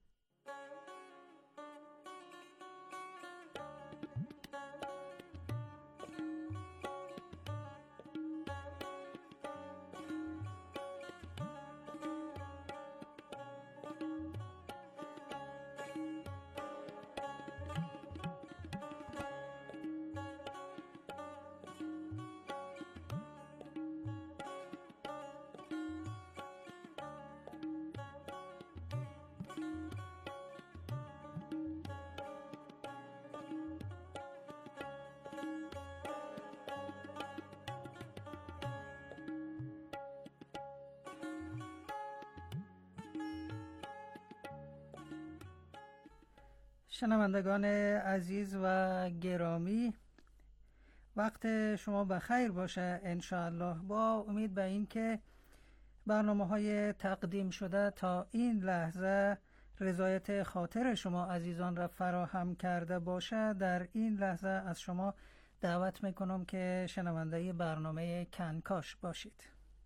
شنوندگان عزیز و گرامی، وقت شما بخیر باشه انشاءالله. با امید به این که برنامه‌های تقدیم شده تا این لحظه رضایت خاطر شما عزیزان را فراهم کرده باشه، در این لحظه از شما دعوت میکنم که شنونده برنامه کنکاش باشید.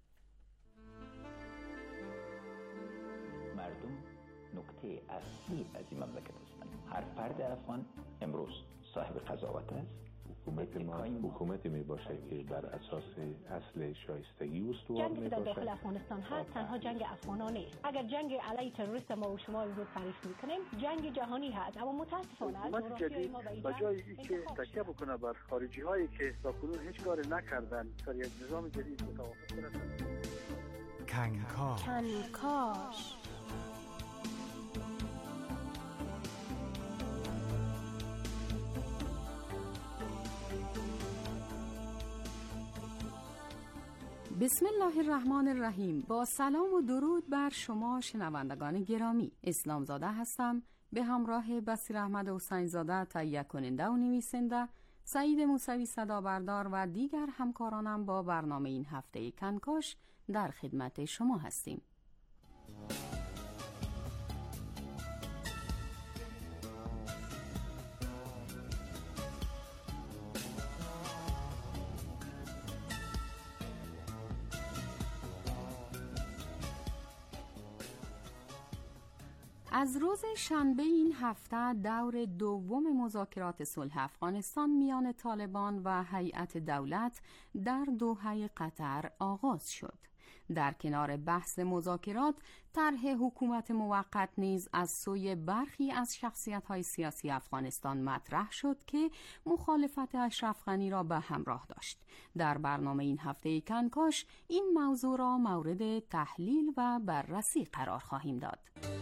مردم نکته اصلی از این مملکت هستند. هر فرد افغان امروز صاحب قضاوت است. حکومتی می باشه که بر اساس اصل شایستگی استوار می باشه. جنگی در داخل افغانستان هست تنها جنگ افغانان نیست. اگر جنگ علیه تروریست ما و شما امروز تعریف میکنیم، جنگ جهانی هست، اما متاسفانه حکومت جدید به جای اینکه تکیه بکنه بر خارجی هایی که تاکنون هیچ کاری نکردن سر یک نظام جدید متوافق کنند. کنکاش بسم الله الرحمن الرحیم. با سلام و درود بر شما شنوندگان گرامی، اسلام زاده هستم به همراه بصیر احمد حسین زاده، تهیه کننده و نویسنده، سعید موسوی صدا بردار و دیگر همکارانم با برنامه این هفته کنکاش در خدمت شما هستیم. از روز شنبه این هفته دور دوم مذاکرات صلح افغانستان میان طالبان و هیئت دولت در دوحه قطر آغاز شد. در کنار بحث مذاکرات، طرح حکومت موقت نیز از سوی برخی از شخصیت‌های سیاسی افغانستان مطرح شد که مخالفت اشرف غنی را به همراه داشت. در برنامه این هفته کنکاش این موضوع را مورد تحلیل و بررسی قرار خواهیم داد.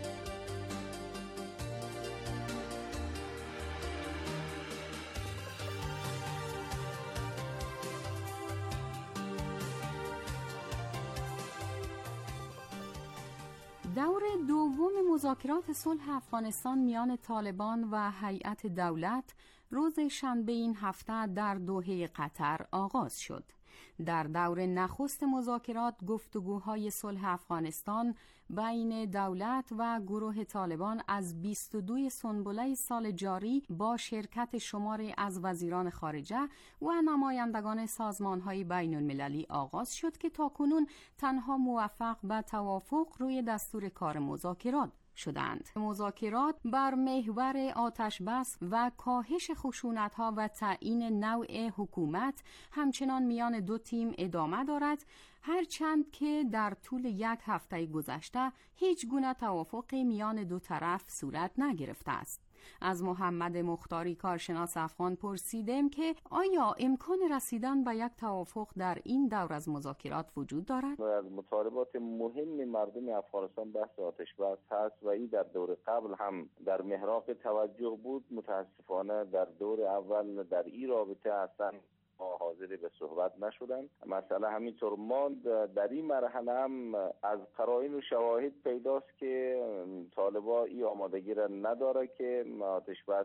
دور دوم مذاکرات صلح افغانستان میان طالبان و هیئت دولت روز شنبه این هفته در دوحه قطر آغاز شد. در دور نخست مذاکرات گفتگوهای صلح افغانستان بین دولت و گروه طالبان از 22 سنبله سال جاری با شرکت شماری از وزیران خارجه و نمایندگان سازمان‌های بین‌المللی آغاز شد که تاکنون تنها موفق به توافق روی دستور کار مذاکرات شدند. مذاکرات بر محور آتش بس و کاهش خشونت‌ها و تعیین نوع حکومت همچنان میان دو تیم ادامه دارد، هرچند که در طول یک هفته گذشته هیچ گونه توافق میان دو طرف صورت نگرفته است. از محمد مختاری کارشناس افغان پرسیدم که آیا امکان رسیدن به یک توافق در این دور از مذاکرات وجود دارد؟ از مطالبات مهم مردم افغانستان بحث آتش بس هست و این در دور قبل هم در محراق توجه بود. متاسفانه در دور اول در این رابطه هستند حاضر به صحبت نشدند. مسئله همینطور ماند. در این مرحله هم از قرائن و شواهد پیداست که طالبان این آمادگی را نداره که آتش بس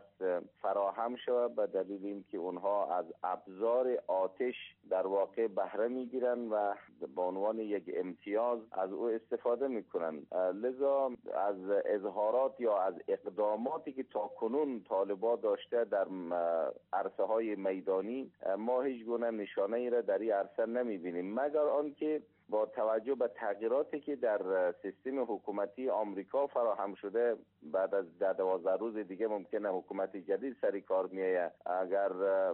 فراهم شود، به دلیل اینکه اونها از ابزار آتش در واقع بهره میگیرن و به عنوان یک امتیاز از او استفاده میکنن. لذا از اظهارات یا از اقداماتی که تاکنون طالبان داشته در عرصه های میدانی ما هیچ گونه نشانه ای را در این عرصه نمیبینیم، مگر آنکه با توجه به تغییراتی که در سیستم حکومتی آمریکا فراهم شده، بعد از 12 روز دیگه ممکنه حکومت جدید سر کار میآید. اگر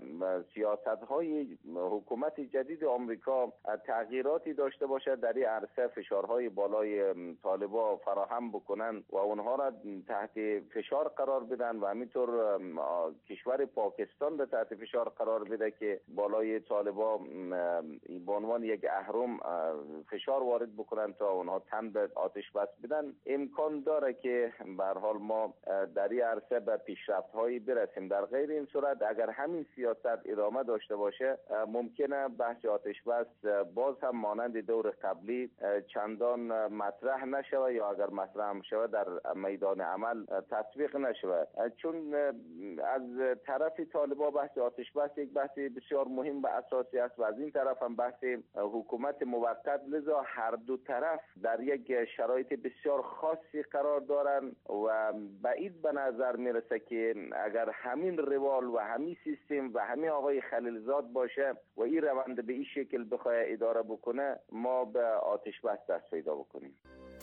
سیاست‌های حکومت جدید آمریکا تغییراتی داشته باشد در این عرصه، فشارهای بالای طالبان فراهم بکنن و اونها را تحت فشار قرار بدن و همینطور کشور پاکستان را تحت فشار قرار بده که بالای طالبان به عنوان یک اهرم فشار وارد بکنن تا اونها تن به آتش بس بدن، امکان داره که به هر حال ما در این عرصه به پیشرفت‌هایی برسیم. در غیر این صورت اگر همین سیاست ادامه داشته باشه، ممکنه بحث آتش بس باز هم مانند دور قبلی چندان مطرح نشود یا اگر مطرح هم شود در میدان عمل تطبیق نشود. چون از طرف طالبان بحث آتش بس یک بحث بسیار مهم و اساسی است و از این طرف هم بحث حکومت موقت. لذا هر دو طرف در یک شرایط بسیار خاصی قرار دارند و بعید به نظر میرسه که اگر همین روال و همین سیستم و همین آقای خلیلزاد باشه و این روند به این شکل بخواه اداره بکنه، ما به آتش بس دست پیدا بکنیم.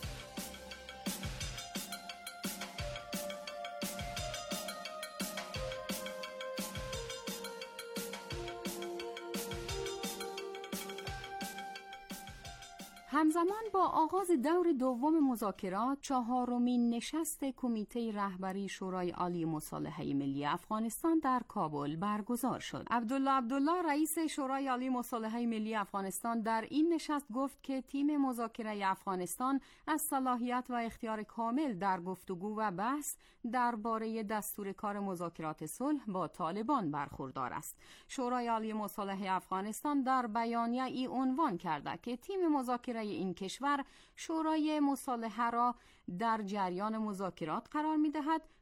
همزمان با آغاز دور دوم مذاکرات، چهارمین نشست کمیته رهبری شورای عالی مصالحه ملی افغانستان در کابل برگزار شد. عبدالله رئیس شورای عالی مصالحه ملی افغانستان در این نشست گفت که تیم مذاکره افغانستان از صلاحیت و اختیار کامل در گفتگو و بحث درباره دستور کار مذاکرات صلح با طالبان برخوردار است. شورای عالی مصالحه افغانستان در بیانیه ای عنوان کرده که تیم مذاکره این کشور شورای مصالحه را در جریان مذاکرات قرار می‌دهد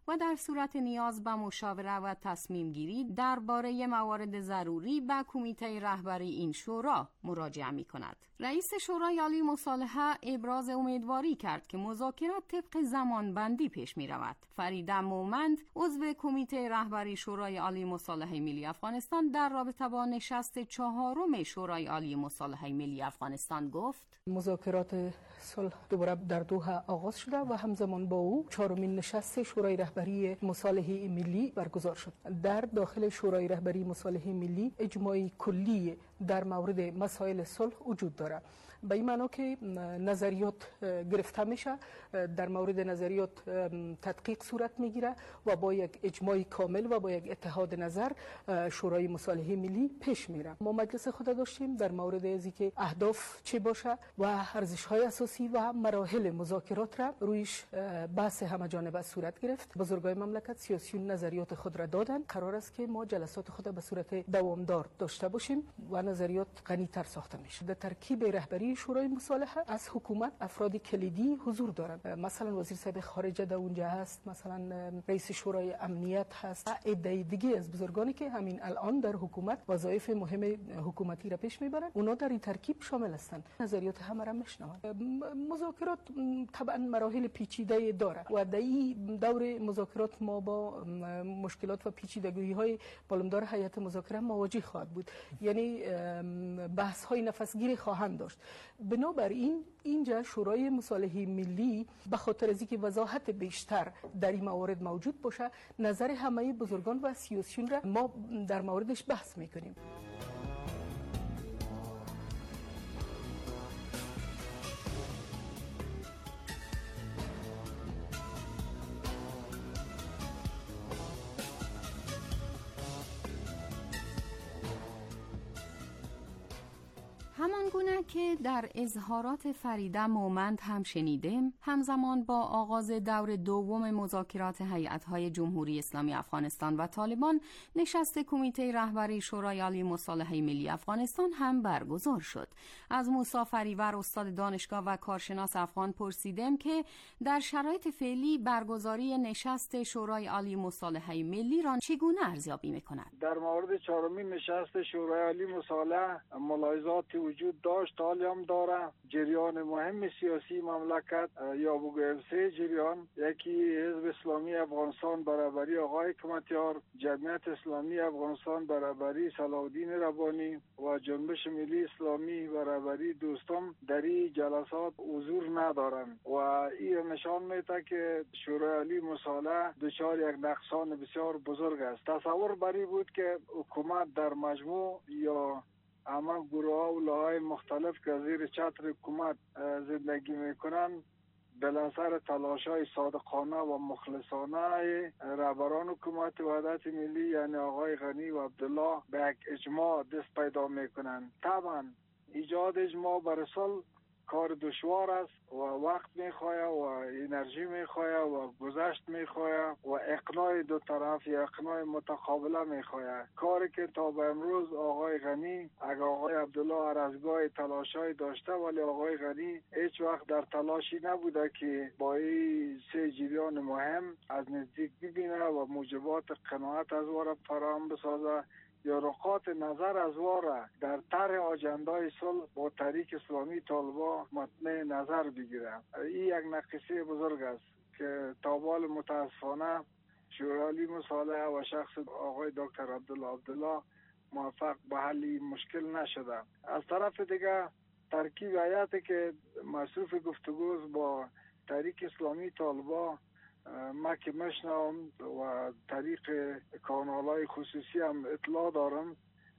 و در صورت نیاز به مشاوره و تصمیم گیری درباره موارد ضروری به کمیته رهبری این شورا مراجعه می کند. رئیس شورای عالی مصالحه ابراز امیدواری کرد که مذاکرات طبق زمانبندی پیش می رود. فریده مومند عضو کمیته رهبری شورای عالی مصالحه ملی افغانستان در رابطه با نشست 4 شورای عالی مصالحه ملی افغانستان گفت: مذاکرات صلح دوباره در دوحه آغاز شده و همزمان با او 4مین نشست شورای رهبری مصالحه ملی برگزار شد. در داخل شورای رهبری مصالحه ملی اجماعی کلی در مورد مسائل صلح وجود داره. به این معنی که نظریات گرفته میشه، در مورد نظریات تدقیق صورت میگیره و با یک اجماع کامل و با یک اتحاد نظر شورای مصالحه ملی پیش میره. ما مجلس خود داشتیم در مورد ازی که اهداف چه باشه و ارزش‌های اساسی و مراحل مذاکرات را رویش بحث همه جانبه صورت گرفت. بزرگای مملکت سیاسیون نظریات خود را دادن. قرار است که ما جلسات خود به صورت دوامدار داشته باشیم و نظریات غنی‌تر ساخته میشه. در ترکیب رهبری شورای مصالحه از حکومت افراد کلیدی حضور دارند. مثلا وزیر صاحب خارجه در اونجا هست، مثلا رئیس شورای امنیت هست، عده دیگه از بزرگانی که همین الان در حکومت وظایف مهم حکومتی را پیش میبرند، اونا در این ترکیب شامل هستند. نظریات همه را میشنوند. مذاکرات طبعا مراحل پیچیده داره و در این دور مذاکرات ما با مشکلات و پیچیدگی‌های بالامدار هیئت مذاکره مواجه خواهد بود. یعنی بحث‌های نفسگیری خواهند داشت. بنابراین اینجا شورای مصالحه ملی به خاطر از اینکه وضاحت بیشتر در این موارد موجود باشه، نظر همه بزرگان و سیاسیون را ما در موردش بحث میکنیم. همان گونه که در اظهارات فریده مومند هم شنیدیم، همزمان با آغاز دور دوم مذاکرات هیئت‌های جمهوری اسلامی افغانستان و طالبان، نشست کمیته رهبری شورای عالی مصالحه ملی افغانستان هم برگزار شد. از موسی فریور استاد دانشگاه و کارشناس افغان پرسیدم که در شرایط فعلی برگزاری نشست شورای عالی مصالحه ملی را چگونه ارزیابی می‌کند؟ در مورد 4مین نشست شورای عالی مصالحه ملاحظات وجود داشت، حالی هم داره. جریان مهم سیاسی مملکت یا بگویم 3 جریان، یکی حزب اسلامی افغانستان برابری آقای حکمتیار، جمعیت اسلامی افغانستان برابری صلاح الدین ربانی و جنبش ملی اسلامی برابری دوستم در این جلسات حضور ندارند و این نشان میده که شورای عالی مصالحه دچار یک نقصان بسیار بزرگ است. تصور بری بود که حکومت در مجموع یا اما گروه و لایه مختلف که زیر چتر حکومت زندگی میکنن بالاثر تلاش‌های صادقانه و مخلصانه رهبران حکومت وحدت ملی یعنی آقای غنی و عبدالله به یک اجماع دست پیدا میکنن. طبعا ایجاد اجماع بر صلح کار دشوار است و وقت میخواه و انرژی میخواه و گذشت میخواه و اقناع دو طرف یا اقناع متقابله میخواه. کاری که تا به امروز آقای غنی اگر آقای عبدالله هر از گاه تلاشای داشته، ولی آقای غنی هیچ وقت در تلاشی نبوده که با این 3 جریان مهم از نزدیک ببینه و موجبات قناعت از وارا فراهم بسازه یا نقاط نظر از واره در طرح آجندای صلح با تحریک اسلامی طالبان مطمع نظر بگیره. این یک نقصه بزرگ است که تابال متاسفانه شورای عالی مصالحه و شخص آقای دکتر عبدالله موفق به حل مشکل نشده. از طرف دیگه ترکیب هیئتی که مصروف گفتگوست با تحریک اسلامی طالبان ما که مشنوم و طریق کانال‌های خصوصی هم اطلاع دارم،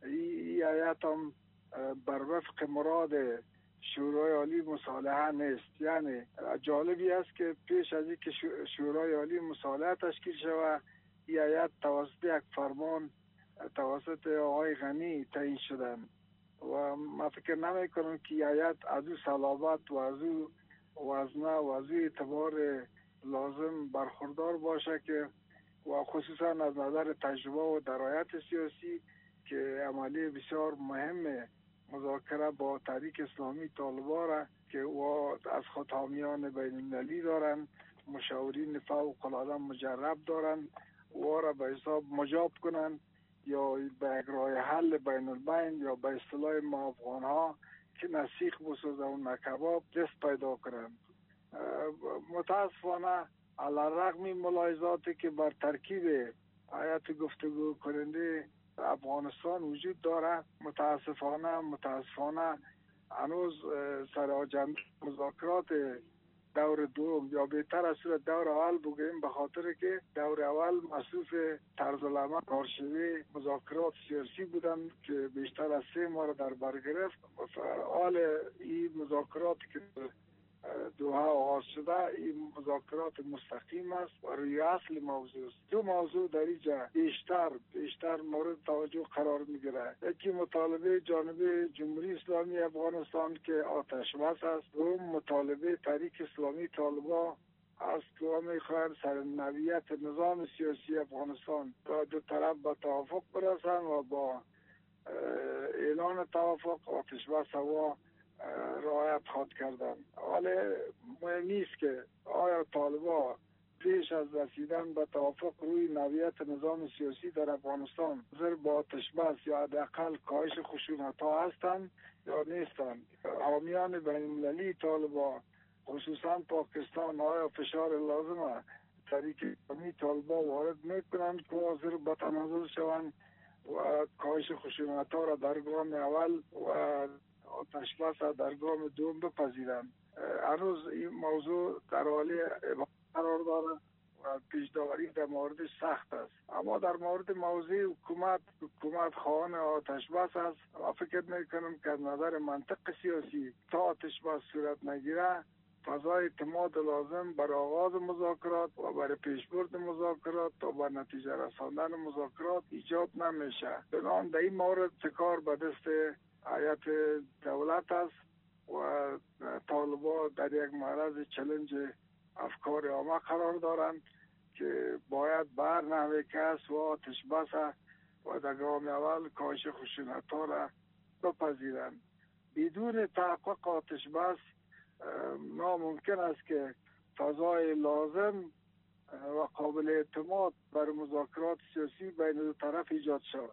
این هیئت هم بر وفق مراد شورای عالی مصالحه نیست. یعنی جالبی است که پیش از اینکه شورای عالی مصالحه تشکیل شود، این هیئت توسط یک فرمان توسط آقای غنی تعیین شدند و من فکر نمی کنم که هیئت از او صلابت و از او وزنه و از او اعتبار لازم برخوردار باشه که و خصوصا از نظر تجربه و درایت سیاسی که عملی بسیار مهم مذاکره با تحریک اسلامی طالبان را که و از خود حامیان بین المللی دارن مشاورین فوق العاده مجرب دارن و را به حساب مجاب کنن یا به راه حل بین البین یا به اصطلاح ما افغان ها که نسیخ بسازه و نکباب دست پیدا کنن. متاسفانه علیرغم ملاحظاتی که بر ترکیب هیئت گفتگو کننده افغانستان وجود داره، متاسفانه هنوز سر آجنده مذاکرات دور دوم یا بهتر از صورت دور اول بگوییم، به خاطر که دور اول مصروف طرز العمل کارشوی مذاکرات سیاسی بودن که بیشتر از 3 ماه در بر گرفت. حال این مذاکراتی که دوها آغاز شده، این مذاکرات مستقیم است و روی اصل موضوع است. 2 موضوع در اینجا بیشتر مورد توجه قرار میگیره. یکی مطالبه جانب جمهوری اسلامی افغانستان که آتش بس است، دوم مطالبه تحریک اسلامی طالبان است که میخواهند سرنویت نظام سیاسی افغانستان و دو طرف به توافق برسند و با اعلان توافق آتش بس هوا رعایت خواهد کردن. حالا مهم نیست که آیا طالبان پیش از رسیدن به توافق روی نوعیت نظام سیاسی در افغانستان زیر با آتش بس یا حداقل کاهش خشونت ها هستند یا نیستند. حامیان بین المللی طالبان خصوصا پاکستان آیا فشار لازمه تحریک اسلامی طالبان وارد میکنند که زیر به تنازل شوند و کاهش خشونت ها را در گام اول و آتش بس در گام دوم بپذیرند. هنوز این موضوع در حال قرار داره و پیش‌داوری در موردش سخت است. اما در مورد موضوع حکومت خواهان آتش بس است. ما فکر میکنم که از نظر منطق سیاسی تا آتش بس صورت نگیره، فضای اعتماد لازم برای آغاز مذاکرات و برای پیشبرد مذاکرات تا به نتیجه رساندن مذاکرات ایجاد نمیشه. بنابراین در این مورد کار به دست هیئت دولت است و طالبان در یک معرض چالش افکار عامه قرار دارند که باید برنامه کس و آتش بس و در گام اول کاهش خشونت ها را بپذیرند. بدون تحقق آتش بس ناممکن است که فضای لازم و قابل اعتماد برای مذاکرات سیاسی بین دو طرف ایجاد شود.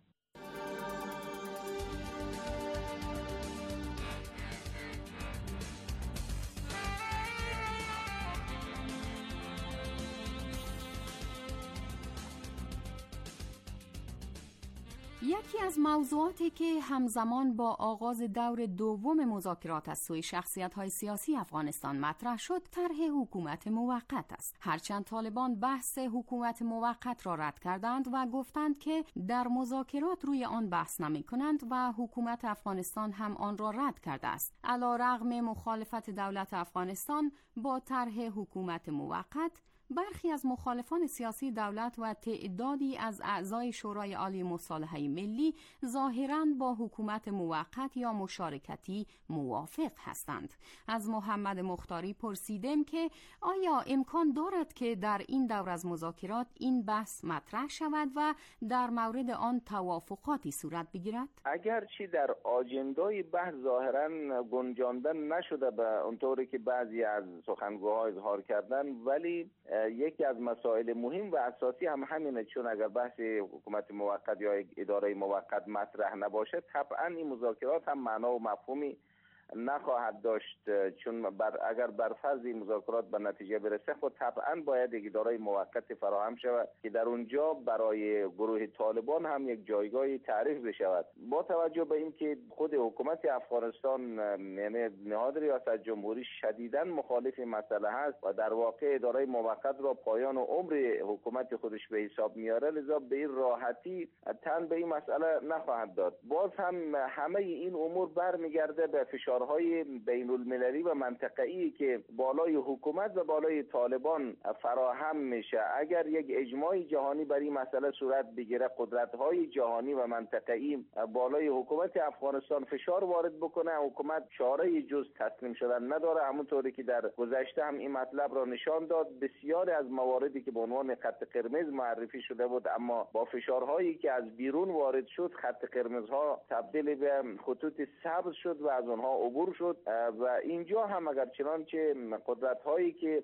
یکی از موضوعاتی که همزمان با آغاز دور دوم مذاکرات از سوی شخصیت‌های سیاسی افغانستان مطرح شد، طرح حکومت موقت است. هرچند طالبان بحث حکومت موقت را رد کردند و گفتند که در مذاکرات روی آن بحث نمی‌کنند و حکومت افغانستان هم آن را رد کرده است. علیرغم مخالفت دولت افغانستان با طرح حکومت موقت، برخی از مخالفان سیاسی دولت و تعدادی از اعضای شورای عالی مصالحه ملی ظاهراً با حکومت موقت یا مشارکتی موافق هستند. از محمد مختاری پرسیدم که آیا امکان دارد که در این دور از مذاکرات این بحث مطرح شود و در مورد آن توافقاتی صورت بگیرد؟ اگرچه در آجندای بحث ظاهراً گنجاندن نشده به اونطوری که بعضی از سخنگوها اظهار کردن، ولی یکی از مسائل مهم و اساسی هم همینه، چون اگر بحث حکومت موقت یا اداره موقت مطرح نباشه، طبعا این مذاکرات هم معنا و مفهومی نخواهد داشت، چون اگر بر فرض این مذاکرات به نتیجه برسه، خود طبعا باید یک اداره موقت فراهم شود که در اونجا برای گروه طالبان هم یک جایگاهی تعریف بشود. با توجه به اینکه خود حکومت افغانستان، یعنی نهاد ریاست جمهوری، شدیداً مخالف مسئله هست و در واقع اداره موقت را پایان عمر حکومت خودش به حساب میاره، لذا به این راحتی تن به این مسئله نخواهد داد. باز هم همه این امور برمیگرده به فشارهای بین المللی و منطقه‌ای که بالای حکومت و بالای طالبان فراهم میشه. اگر یک اجماع جهانی بر این مسئله صورت بگیره، قدرت‌های جهانی و منطقه‌ای بالای حکومت افغانستان فشار وارد بکنه، حکومت چاره جز تسلیم شدن نداره. همونطوری که در گذشته هم این مطلب را نشان داد، بسیاری از مواردی که به عنوان خط قرمز معرفی شده بود، اما با فشارهایی که از بیرون وارد شد، خط قرمزها تبدیل به خطوط سبز شد و از آنها عبور شد. و اینجا هم اگر چنانچه قدرت‌هایی که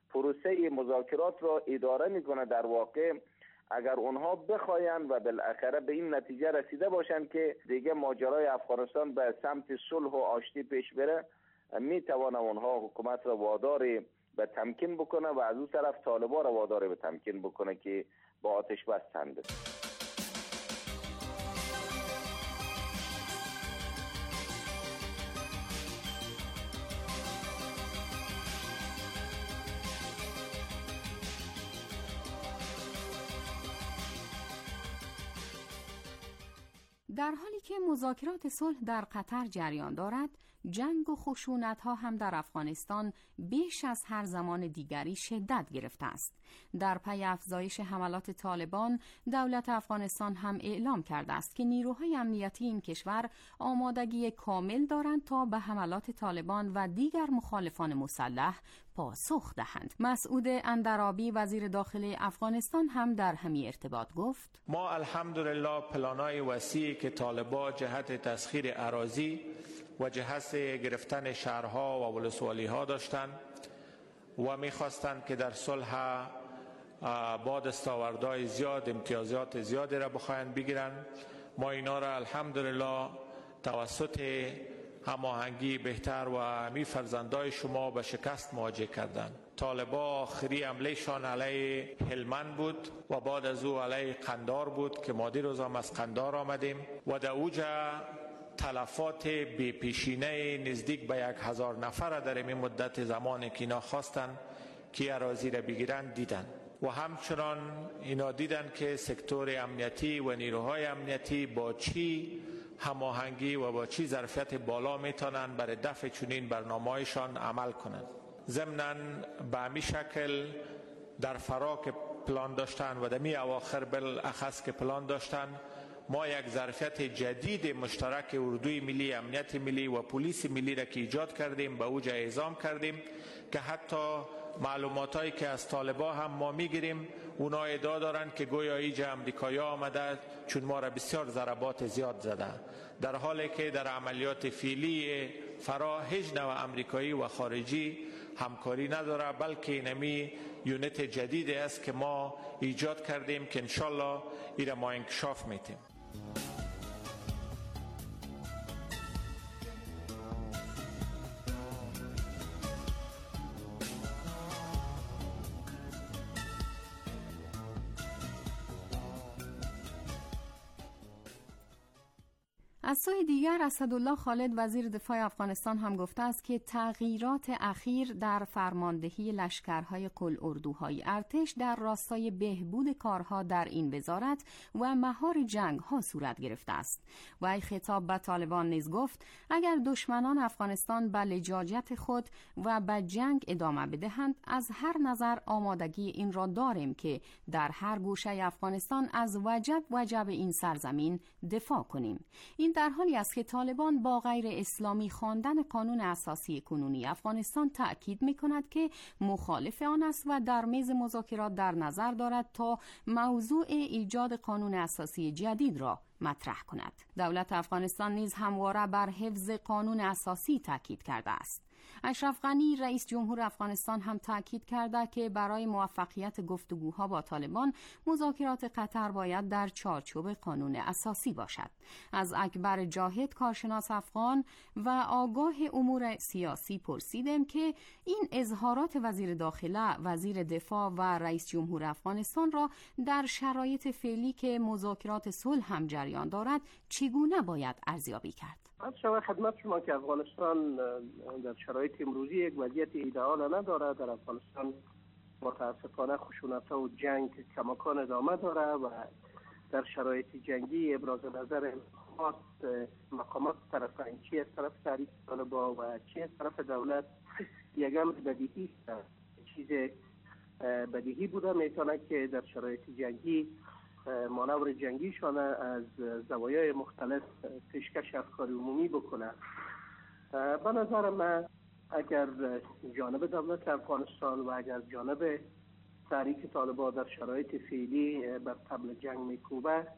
پروسه مذاکرات را اداره میکنه. در واقع اگر اونها بخواین و بالاخره به این نتیجه رسیده باشند که دیگه ماجرای افغانستان به سمت صلح و آشتی پیش بره، میتوانه اونها حکومت را وادار به تمکین بکنه و از اون طرف طالبان را وادار به تمکین بکنه که با آتش بس تنده. در حالی که مذاکرات صلح در قطر جریان دارد، جنگ و خشونت‌ها هم در افغانستان بیش از هر زمان دیگری شدت گرفته است. در پی افزایش حملات طالبان، دولت افغانستان هم اعلام کرده است که نیروهای امنیتی این کشور آمادگی کامل دارند تا به حملات طالبان و دیگر مخالفان مسلح پاسخ دهند. مسعود اندرابی وزیر داخلی افغانستان هم در همین ارتباط گفت: ما الحمدلله پلانای وسیعی که طالبان جهت تسخیر اراضی و جهت گرفتن شهرها و ولسوالی‌ها داشتند و می‌خواستند که در صلح با دستاوردهای زیاد، امتیازات زیادی را بخواهند بگیرند. ما اینا را الحمدلله توسط هماهنگی بهتر و می فرزندای شما به شکست مواجه کردند. طالبان آخری حملهشان علیه هلمند بود و بعد از او علیه قندار بود که ما دیروز هم از قندار آمدیم و در اوجا تلفات بی‌پیشینه نزدیک به 1000 نفر در این مدت زمانی که اینا خواستند که اراضی را بگیرند دیدن و همچنان اینا دیدن که سکتور امنیتی و نیروهای امنیتی با چی هماهنگی و با چی ظرفیت بالا میتونن برای دفع چنین برنامه‌هایشان عمل کنند. ضمناً به همین شکل در فرا که پلان داشتن و در می اواخر بالاخص که پلان داشتن، ما یک ظرفیت جدید مشترک اردوی ملی، امنیت ملی و پلیس ملی را که ایجاد کردیم به اوج اعزام کردیم که حتی معلوماتایی که از طالبان هم ما میگیریم اونا ادعا دارن که گویا ایجا امریکایی آمده چون ما را بسیار ضربات زیاد زده، در حالی که در عملیات فعلی فرا هیچ نوع امریکایی و خارجی همکاری نداره، بلکه اینمی یونت جدیدی است که ما ایجاد کردیم که انشالله این را ما انکشاف میتیم. از سوی دیگر اسدالله خالد وزیر دفاع افغانستان هم گفته است که تغییرات اخیر در فرماندهی لشکرهای قل‌اردوهای ارتش در راستای بهبود کارها در این وزارت و مهار جنگ‌ها صورت گرفته است. وی خطاب به طالبان نیز گفت اگر دشمنان افغانستان به لجاجت خود و به جنگ ادامه بدهند، از هر نظر آمادگی این را داریم که در هر گوشه افغانستان از وجب این سرزمین دفاع کنیم. این در حالی است که طالبان با غیر اسلامی خواندن قانون اساسی کنونی افغانستان تأکید می‌کند که مخالف آن است و در میز مذاکرات در نظر دارد تا موضوع ایجاد قانون اساسی جدید را مطرح کند. دولت افغانستان نیز همواره بر حفظ قانون اساسی تأکید کرده است. اشرف غنی رئیس جمهور افغانستان هم تأکید کرده که برای موفقیت گفتگوها با طالبان مذاکرات قطر باید در چارچوب قانون اساسی باشد. از اکبر جاهد کارشناس افغان و آگاه امور سیاسی پرسیدم که این اظهارات وزیر داخله، وزیر دفاع و رئیس جمهور افغانستان را در شرایط فعلی که مذاکرات صلح هم جریان دارد چگونه باید ارزیابی کرد؟ شما خدمت شما که افغانستان در شرایط امروزی یک وضعیت ایدئال نداره. در افغانستان متاسفانه خشونت‌ها و جنگ کماکان ادامه داره و در شرایط جنگی ابراز نظر مقامات طرفین، چی از طرف تحریک طالبان و چی از طرف دولت، یکم بدیهی است. چیز بدیهی بوده میتونه که در شرایط جنگی مانور جنگیشان از زوایای مختلف پیشکش افکار عمومی بکنه. به نظر من اگر جانب دولت افغانستان و اگر جانب تحریک طالبان در شرایط فعلی بر طبل جنگ میکوبه،